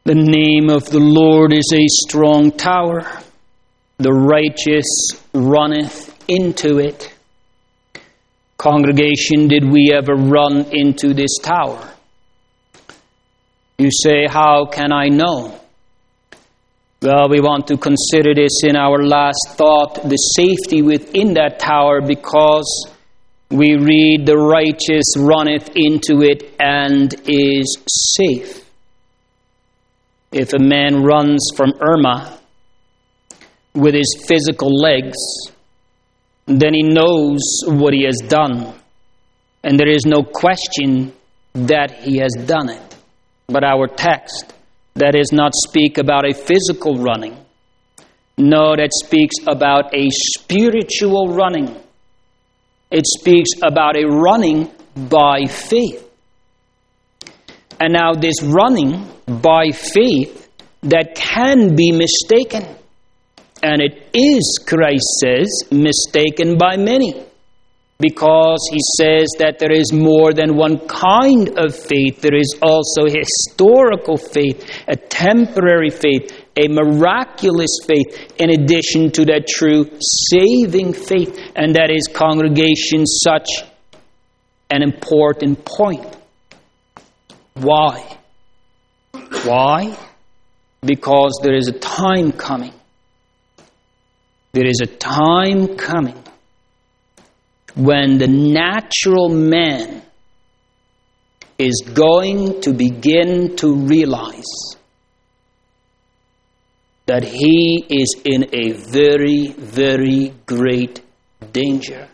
The name of the Lord is a strong tower. The righteous runneth into it. Congregation, did we ever run into this tower? You say, how can I know? Well, we want to consider this in our last thought, the safety within that tower, because we read the righteous runneth into it and is safe. If a man runs from Irma with his physical legs, then he knows what he has done. And there is no question that he has done it. But our text, that does not speak about a physical running. No, that speaks about a spiritual running. It speaks about a running by faith. And now this running by faith that can be mistaken. And it is, Christ says, mistaken by many. Because he says that there is more than one kind of faith. There is also historical faith, a temporary faith, a miraculous faith, in addition to that true saving faith. And that is, congregation, such an important point. Why? Why? Because there is a time coming. There is a time coming when the natural man is going to begin to realize that he is in a very, very great danger.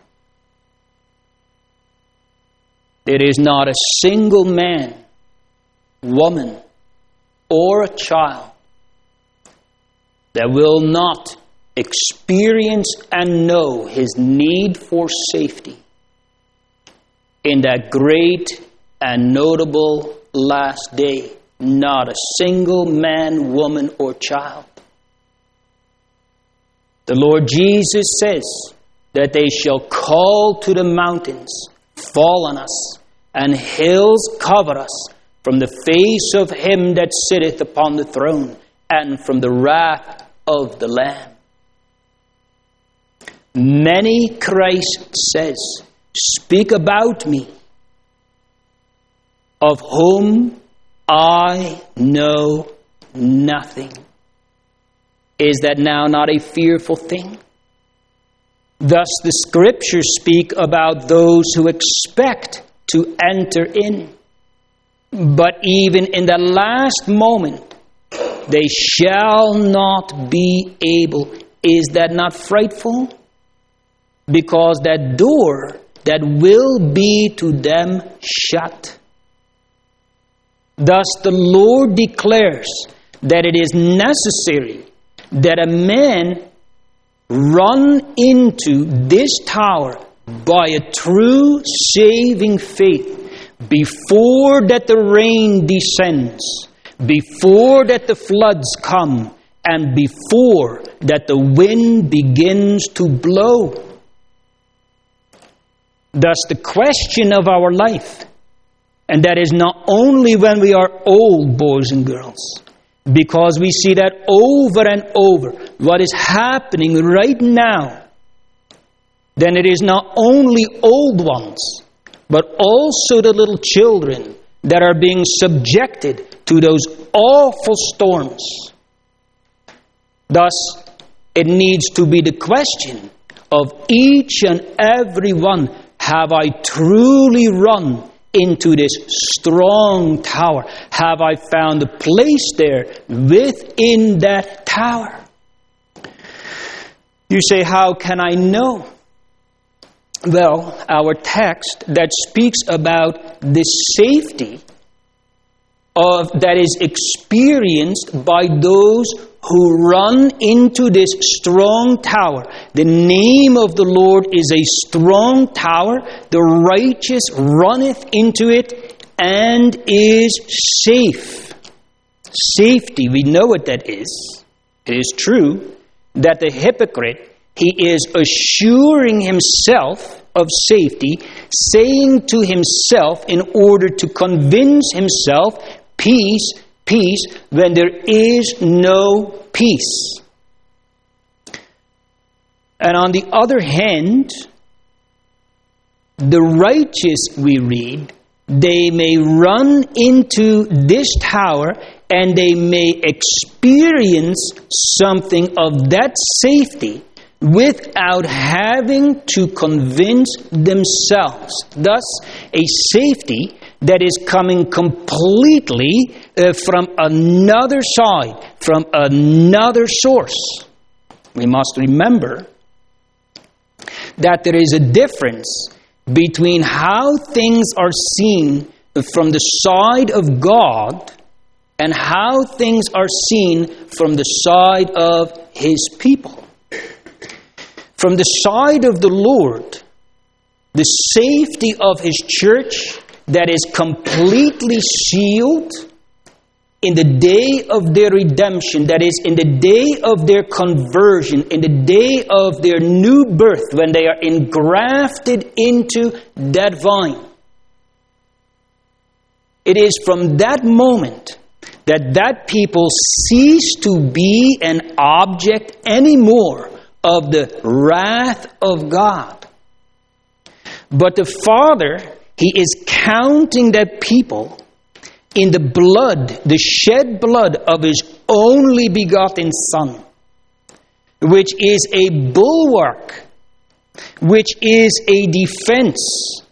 There is not a single man, woman, or a child that will not experience and know his need for safety in that great and notable last day. Not a single man, woman, or child. The Lord Jesus says that they shall call to the mountains, fall on us, and hills cover us from the face of him that sitteth upon the throne and from the wrath of the Lamb. Many, Christ says, speak about me, of whom I know nothing. Is that now not a fearful thing? Thus the Scriptures speak about those who expect to enter in. But even in the last moment, they shall not be able. Is that not frightful? Because that door that will be to them shut. Thus the Lord declares that it is necessary that a man run into this tower by a true saving faith before that the rain descends, before that the floods come, and before that the wind begins to blow. Thus the question of our life, and that is not only when we are old, boys and girls, because we see that over and over, what is happening right now, then it is not only old ones, but also the little children that are being subjected to those awful storms. Thus, it needs to be the question of each and every one, have I truly run into this strong tower? Have I found a place there within that tower? You say, how can I know? Well, our text that speaks about the safety of that is experienced by those who run into this strong tower. The name of the Lord is a strong tower. The righteous runneth into it and is safe. Safety, we know what that is. It is true that the hypocrite, he is assuring himself of safety, saying to himself in order to convince himself, peace, peace when there is no peace. And on the other hand, the righteous, we read, they may run into this tower and they may experience something of that safety without having to convince themselves. Thus, a safety that is coming completely uh, from another side, from another source. We must remember that there is a difference between how things are seen from the side of God and how things are seen from the side of His people. From the side of the Lord, the safety of His church that is completely sealed in the day of their redemption, that is, in the day of their conversion, in the day of their new birth, when they are engrafted into that vine. It is from that moment that that people cease to be an object anymore of the wrath of God. But the Father, He is counting that people in the blood, the shed blood of His only begotten Son, which is a bulwark, which is a defense.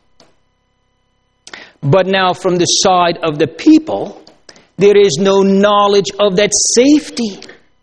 But now from the side of the people, there is no knowledge of that safety.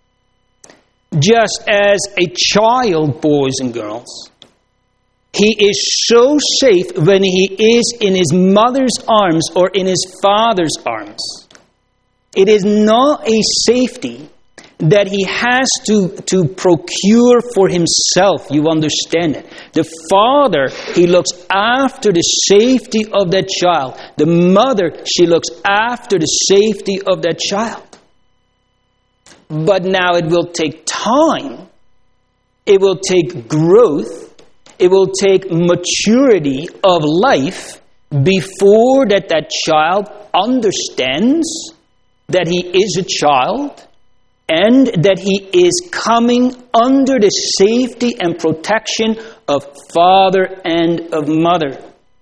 Just as a child, boys and girls, he is so safe when he is in his mother's arms or in his father's arms. It is not a safety that he has to, to procure for himself. You understand it. The father, he looks after the safety of that child. The mother, she looks after the safety of that child. But now it will take time. It will take growth. It will take maturity of life before that that child understands that he is a child and that he is coming under the safety and protection of father and of mother.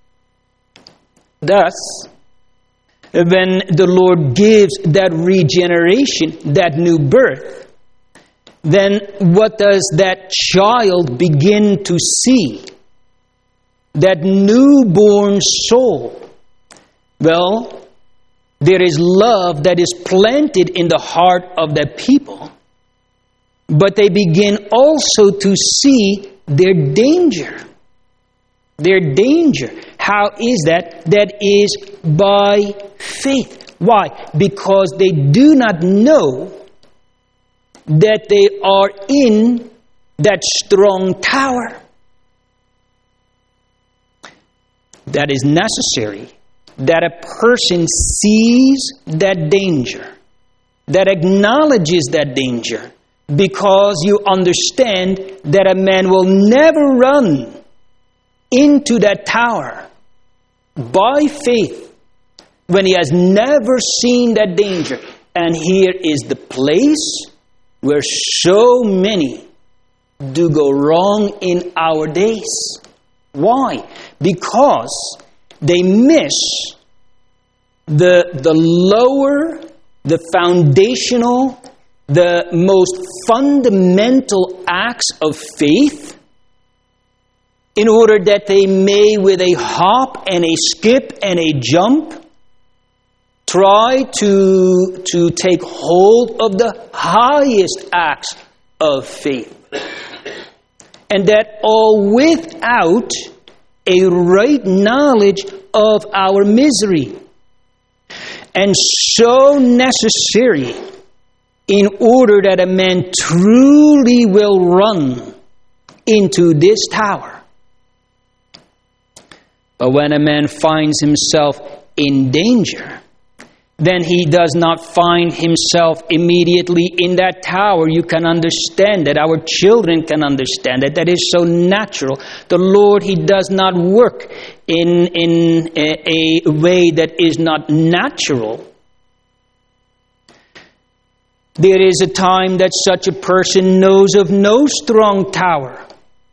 Thus, when the Lord gives that regeneration, that new birth, then what does that child begin to see? That newborn soul. Well, there is love that is planted in the heart of that people, but they begin also to see their danger. Their danger. How is that? That is by faith. Why? Because they do not know that they are in that strong tower. That is necessary. That a person sees that danger, that acknowledges that danger, because you understand that a man will never run into that tower by faith when he has never seen that danger. And here is the place where so many do go wrong in our days. Why? Because they miss the, the lower, the foundational, the most fundamental acts of faith, in order that they may, with a hop and a skip and a jump, try to, to take hold of the highest acts of faith. And that all without a right knowledge of our misery. And so necessary in order that a man truly will run into this tower. But when a man finds himself in danger, then he does not find himself immediately in that tower. You can understand that. Our children can understand that. That is so natural. The Lord, He does not work in, in a, a way that is not natural. There is a time that such a person knows of no strong tower.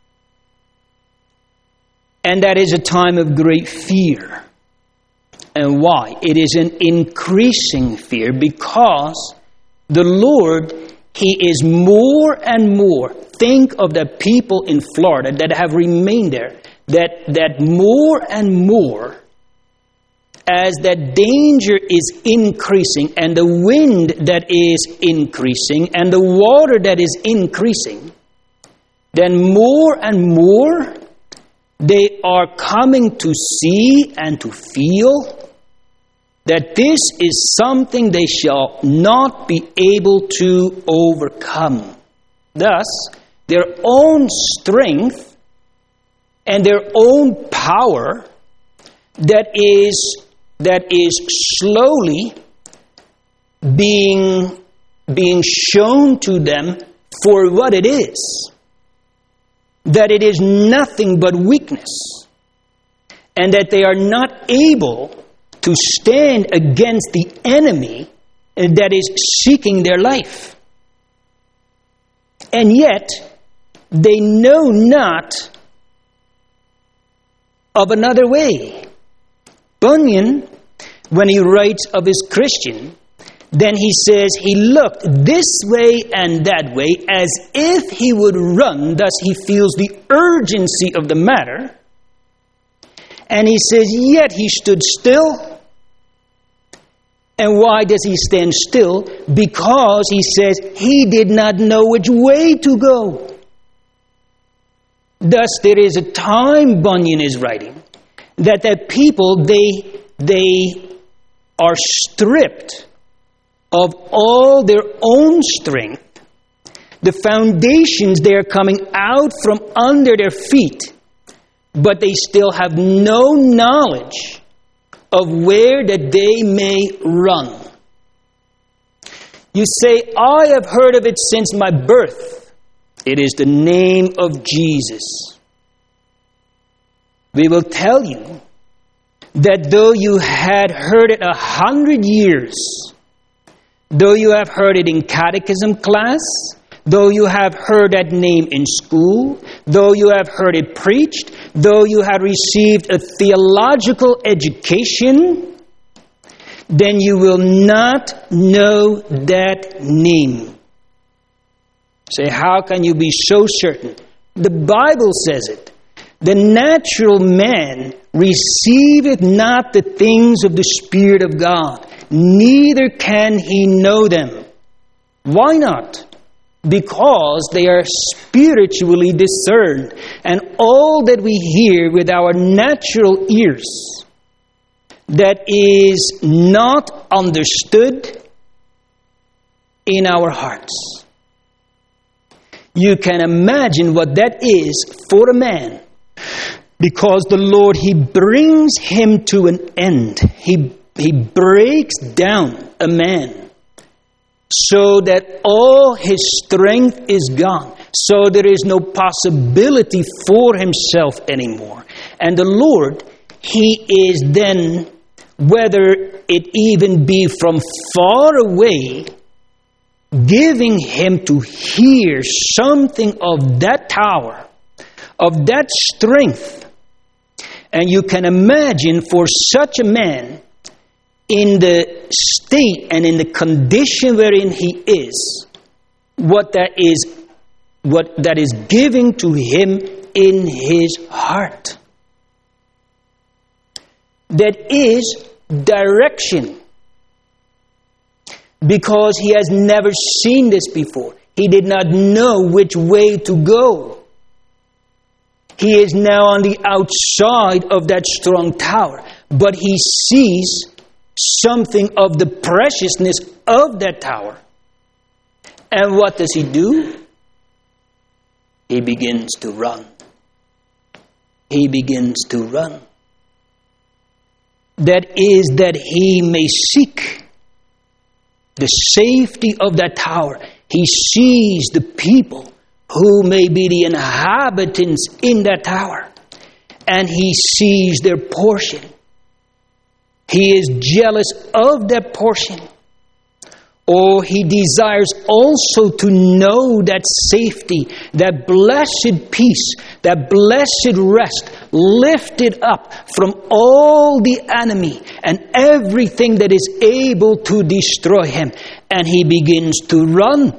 And that is a time of great fear. And why? It is an increasing fear because the Lord, He is more and more. Think of the people in Florida that have remained there. That, that more and more, as that danger is increasing and the wind that is increasing and the water that is increasing, then more and more they are coming to see and to feel that this is something they shall not be able to overcome. Thus, their own strength and their own power that is that is slowly being, being shown to them for what it is. That it is nothing but weakness. And that they are not able to stand against the enemy that is seeking their life. And yet, they know not of another way. Bunyan, when he writes of his Christian, then he says he looked this way and that way as if he would run. Thus he feels the urgency of the matter. And he says, yet he stood still. And why does he stand still? Because he says he did not know which way to go. Thus there is a time, Bunyan is writing, that the people, they, they are stripped of all their own strength. The foundations, they are coming out from under their feet, but they still have no knowledge of where that they may run. You say, I have heard of it since my birth. It is the name of Jesus. We will tell you that though you had heard it a hundred years, though you have heard it in catechism class, though you have heard that name in school, though you have heard it preached, though you have received a theological education, then you will not know that name. Say, how can you be so certain? The Bible says it. The natural man receiveth not the things of the Spirit of God, neither can he know them. Why not? Because they are spiritually discerned, and all that we hear with our natural ears that is not understood in our hearts. You can imagine what that is for a man, because the Lord, He brings him to an end. He, he breaks down a man so that all his strength is gone. So there is no possibility for himself anymore. And the Lord, He is then, whether it even be from far away, giving him to hear something of that tower, of that strength. And you can imagine for such a man, in the state and in the condition wherein he is, what that is, what that is giving to him in his heart. That is direction. Because he has never seen this before. He did not know which way to go. He is now on the outside of that strong tower. But he sees something of the preciousness of that tower. And what does he do? He begins to run. He begins to run. That is that he may seek the safety of that tower. He sees the people who may be the inhabitants in that tower. And he sees their portion. He is jealous of that portion. Oh, he desires also to know that safety, that blessed peace, that blessed rest, lifted up from all the enemy and everything that is able to destroy him. And he begins to run.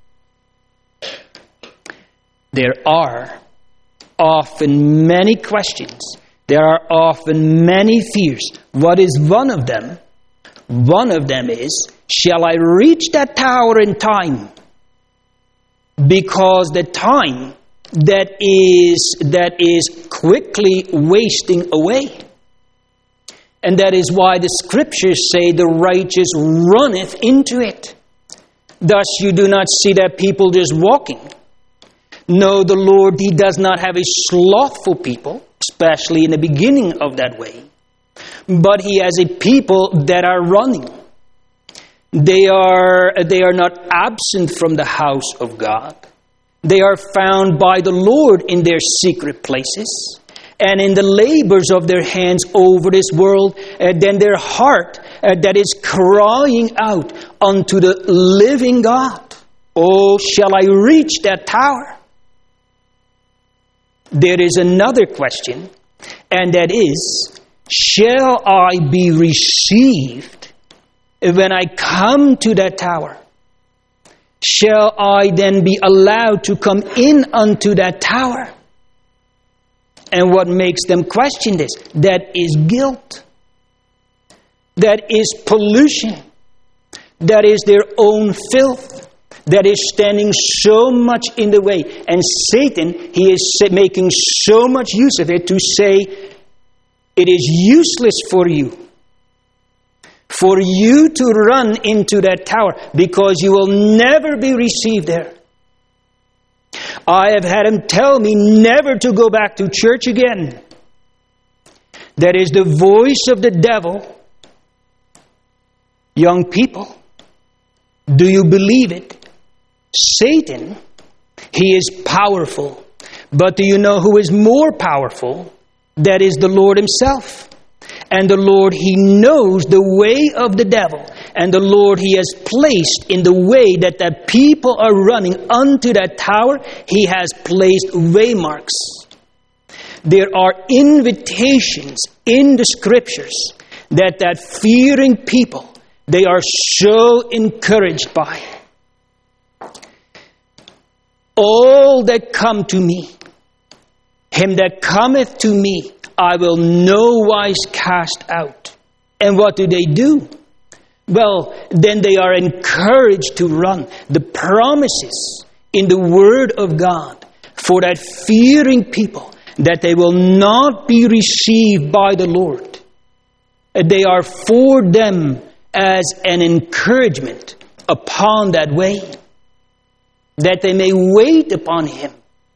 There are often many questions. There are often many fears. What is one of them? One of them is, shall I reach that tower in time? Because the time that is that is quickly wasting away. And that is why the scriptures say the righteous runneth into it. Thus you do not see that people just walking. No, the Lord, He does not have a slothful people, especially in the beginning of that way. But He has a people that are running. They are, they are not absent from the house of God. They are found by the Lord in their secret places and in the labors of their hands over this world. And then their heart uh, that is crying out unto the living God. Oh, shall I reach that tower? There is another question, and that is, shall I be received when I come to that tower? Shall I then be allowed to come in unto that tower? And what makes them question this? That is guilt. That is pollution. That is their own filth. That is standing so much in the way. And Satan, he is making so much use of it to say, it is useless for you. For you to run into that tower, because you will never be received there. I have had him tell me never to go back to church again. That is the voice of the devil. Young people, do you believe it? Satan, he is powerful. But do you know who is more powerful? That is the Lord Himself. And the Lord, He knows the way of the devil. And the Lord, He has placed in the way that the people are running unto that tower, He has placed waymarks. There are invitations in the scriptures that that fearing people, they are so encouraged by. All that come to me, him that cometh to me, I will no wise cast out. And what do they do? Well, then they are encouraged to run. The promises in the Word of God for that fearing people, that they will not be received by the Lord. They are for them as an encouragement upon that way, that they may wait upon Him.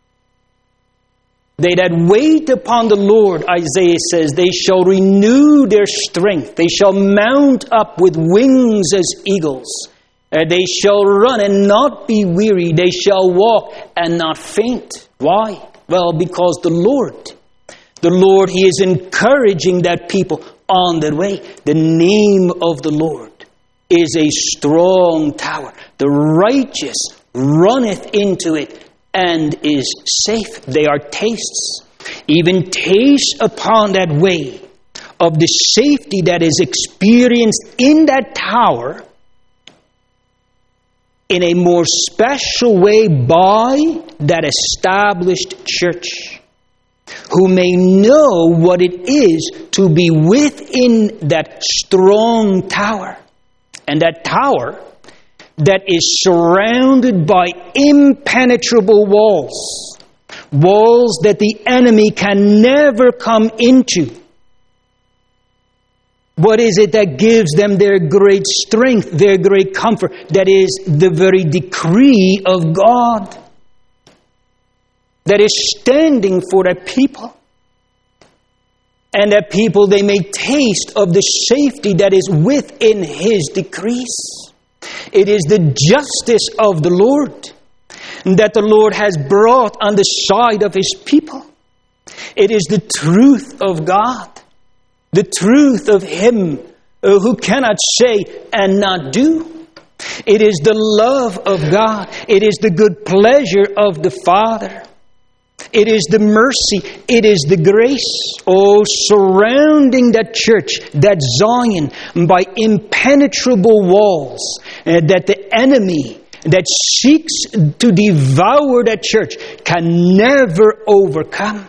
They that wait upon the Lord, Isaiah says, they shall renew their strength. They shall mount up with wings as eagles. Uh, they shall run and not be weary. They shall walk and not faint. Why? Well, because the Lord, the Lord, He is encouraging that people on that way. The name of the Lord is a strong tower. The righteous runneth into it and is safe. They are tastes. Even taste upon that way of the safety that is experienced in that tower in a more special way by that established church, who may know what it is to be within that strong tower. And that tower that is surrounded by impenetrable walls. Walls that the enemy can never come into. What is it that gives them their great strength, their great comfort? That is the very decree of God that is standing for a people. And that people, they may taste of the safety that is within His decrees. It is the justice of the Lord that the Lord has brought on the side of His people. It is the truth of God, the truth of Him who cannot say and not do. It is the love of God. It is the good pleasure of the Father. It is the mercy. It is the grace. Oh, surrounding that church, that Zion, by impenetrable walls, uh, that the enemy that seeks to devour that church can never overcome.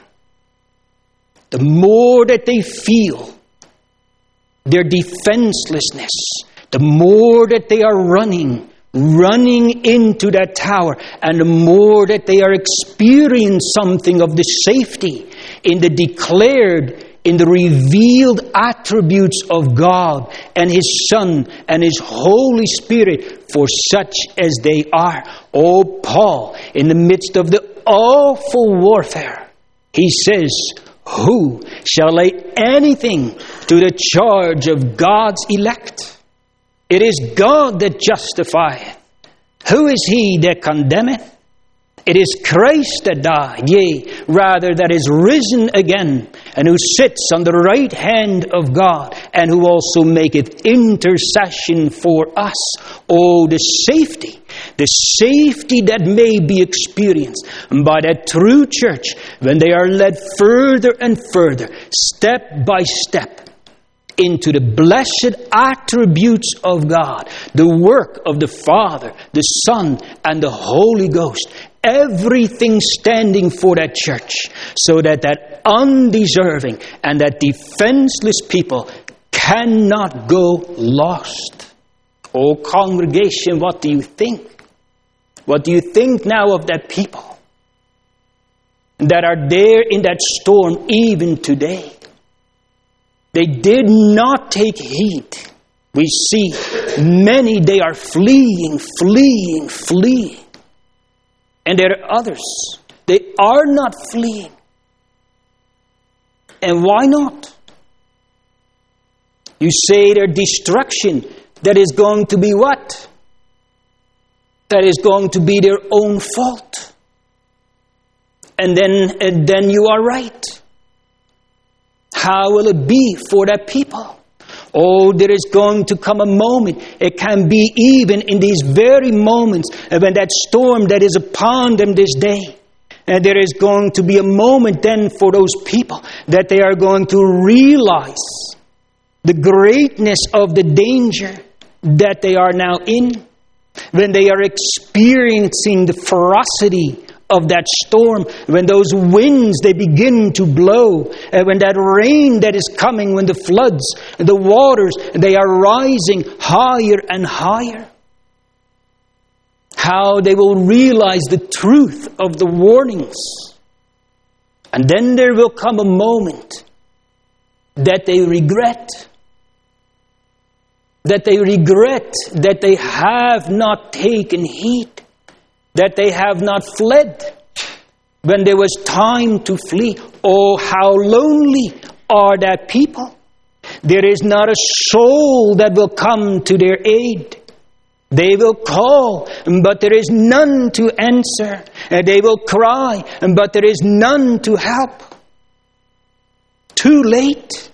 The more that they feel their defenselessness, the more that they are running, running into that tower, and the more that they are experiencing something of the safety in the declared, in the revealed attributes of God and His Son and His Holy Spirit, for such as they are. Oh, Paul, in the midst of the awful warfare, he says, who shall lay anything to the charge of God's elect? It is God that justifieth. Who is he that condemneth? It is Christ that died, yea, rather that is risen again, and who sits on the right hand of God, and who also maketh intercession for us. Oh, the safety, the safety that may be experienced by that true church when they are led further and further, step by step, into the blessed attributes of God, the work of the Father, the Son, and the Holy Ghost. Everything standing for that church, so that that undeserving and that defenseless people cannot go lost. Oh, congregation, what do you think? What do you think now of that people that are there in that storm even today? They did not take heed. We see many, they are fleeing, fleeing, fleeing. And there are others, they are not fleeing. And why not? You say their destruction, that is going to be what? That is going to be their own fault. And then, and then you are right. How will it be for that people? Oh, there is going to come a moment. It can be even in these very moments when that storm that is upon them this day. And there is going to be a moment then for those people that they are going to realize the greatness of the danger that they are now in. When they are experiencing the ferocity of that storm, when those winds they begin to blow, and when that rain that is coming, when the floods, the waters, they are rising higher and higher. How they will realize the truth of the warnings. And then there will come a moment that they regret. That they regret that they have not taken heed. That they have not fled when there was time to flee. Oh, how lonely are that people. There is not a soul that will come to their aid. They will call, but there is none to answer. They will cry, but there is none to help. Too late.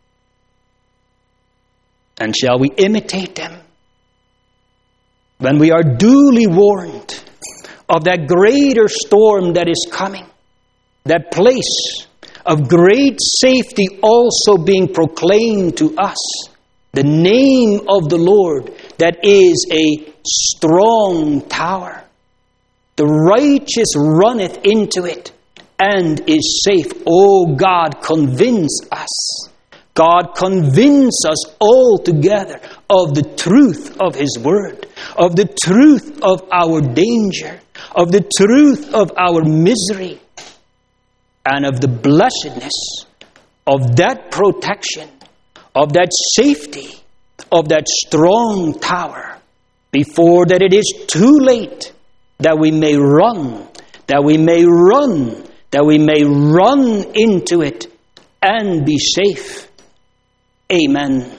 And shall we imitate them? When we are duly warned of that greater storm that is coming, that place of great safety also being proclaimed to us, the name of the Lord that is a strong tower. The righteous runneth into it and is safe. Oh, God, convince us. God, convince us all together of the truth of His Word, of the truth of our danger, of the truth of our misery, and of the blessedness of that protection, of that safety, of that strong tower, before that it is too late, that we may run, that we may run, that we may run into it and be safe. Amen.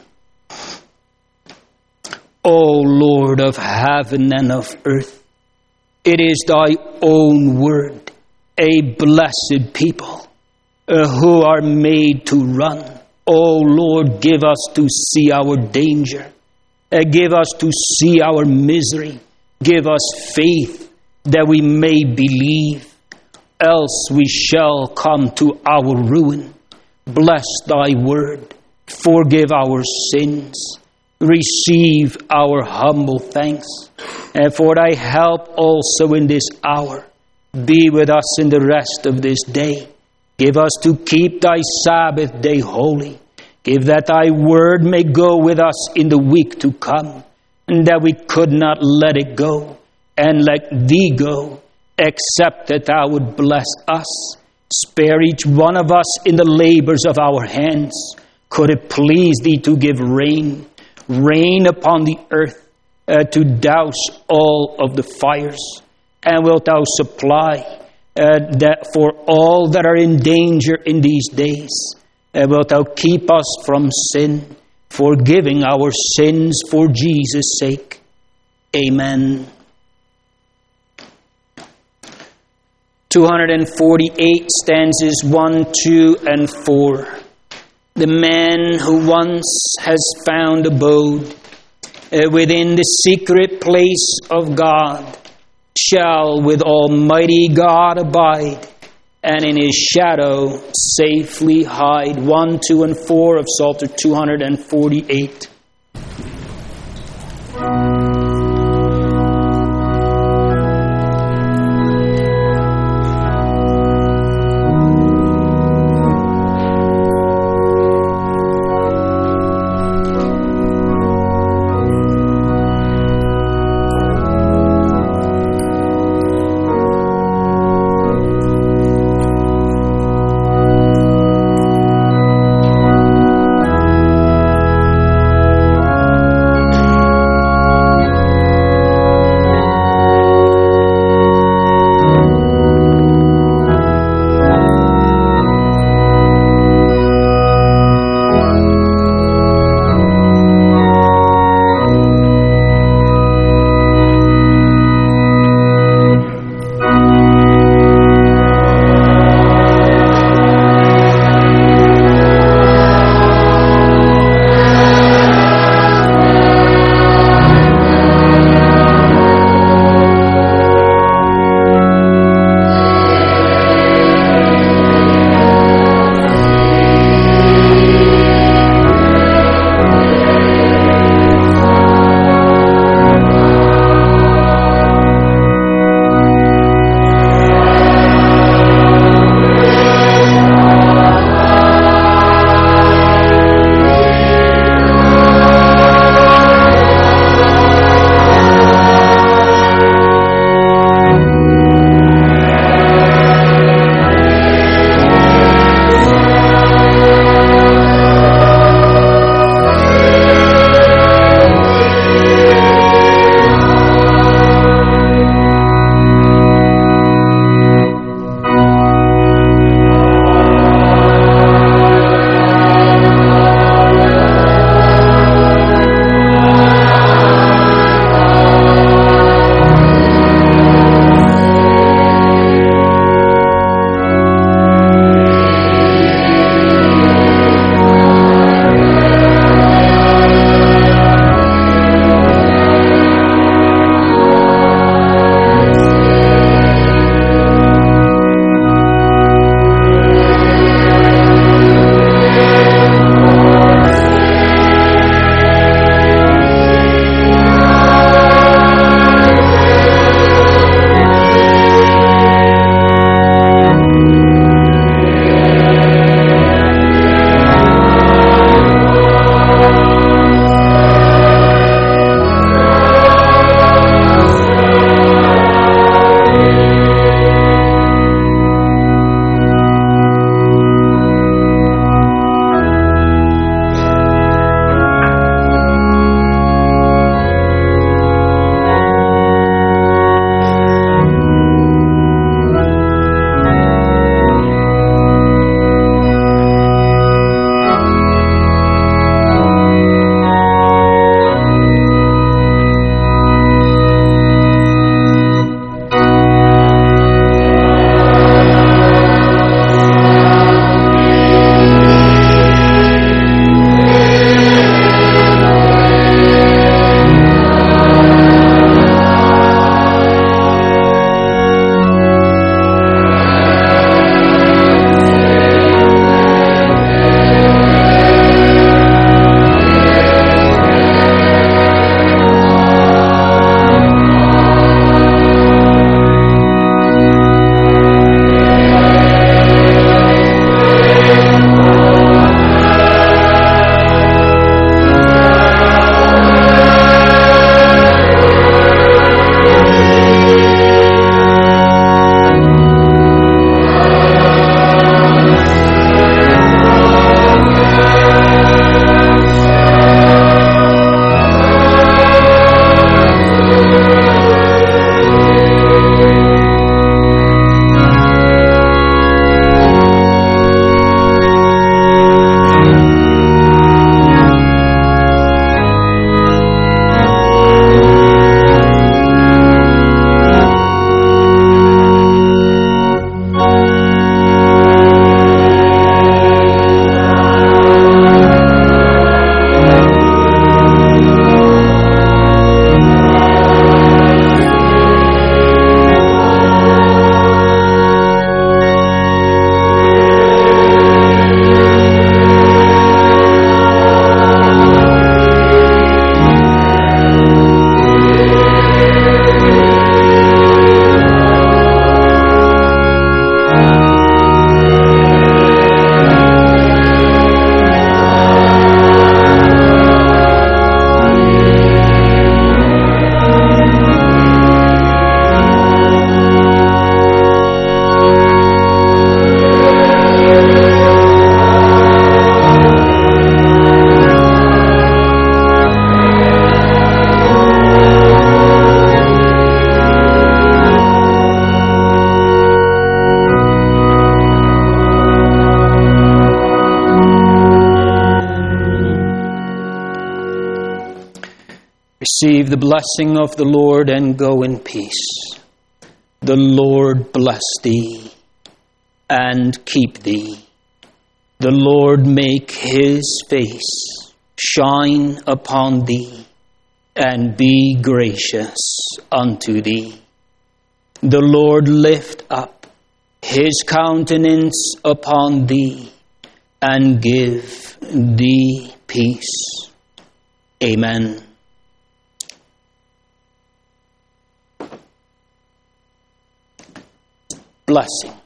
O Lord of heaven and of earth, it is Thy own word, a blessed people uh, who are made to run. O Lord, give us to see our danger, Uh, give us to see our misery. Give us faith that we may believe. Else we shall come to our ruin. Bless thy word. Forgive our sins. Receive our humble thanks. And for thy help also in this hour. Be with us in the rest of this day. Give us to keep thy Sabbath day holy. Give that thy word may go with us in the week to come, and that we could not let it go and let thee go, except that thou would bless us. Spare each one of us in the labors of our hands. Could it please thee to give rain, rain upon the earth, uh, to douse all of the fires? And wilt thou supply uh, that for all that are in danger in these days? And wilt thou keep us from sin, forgiving our sins for Jesus' sake? Amen. two hundred forty-eight stanzas one, two, and four. The man who once has found abode uh, within the secret place of God shall with Almighty God abide, and in his shadow safely hide. one, two, and four of Psalter two hundred forty-eight. Receive the blessing of the Lord and go in peace. The Lord bless thee and keep thee. The Lord make his face shine upon thee and be gracious unto thee. The Lord lift up his countenance upon thee and give thee peace. Amen. Blessing.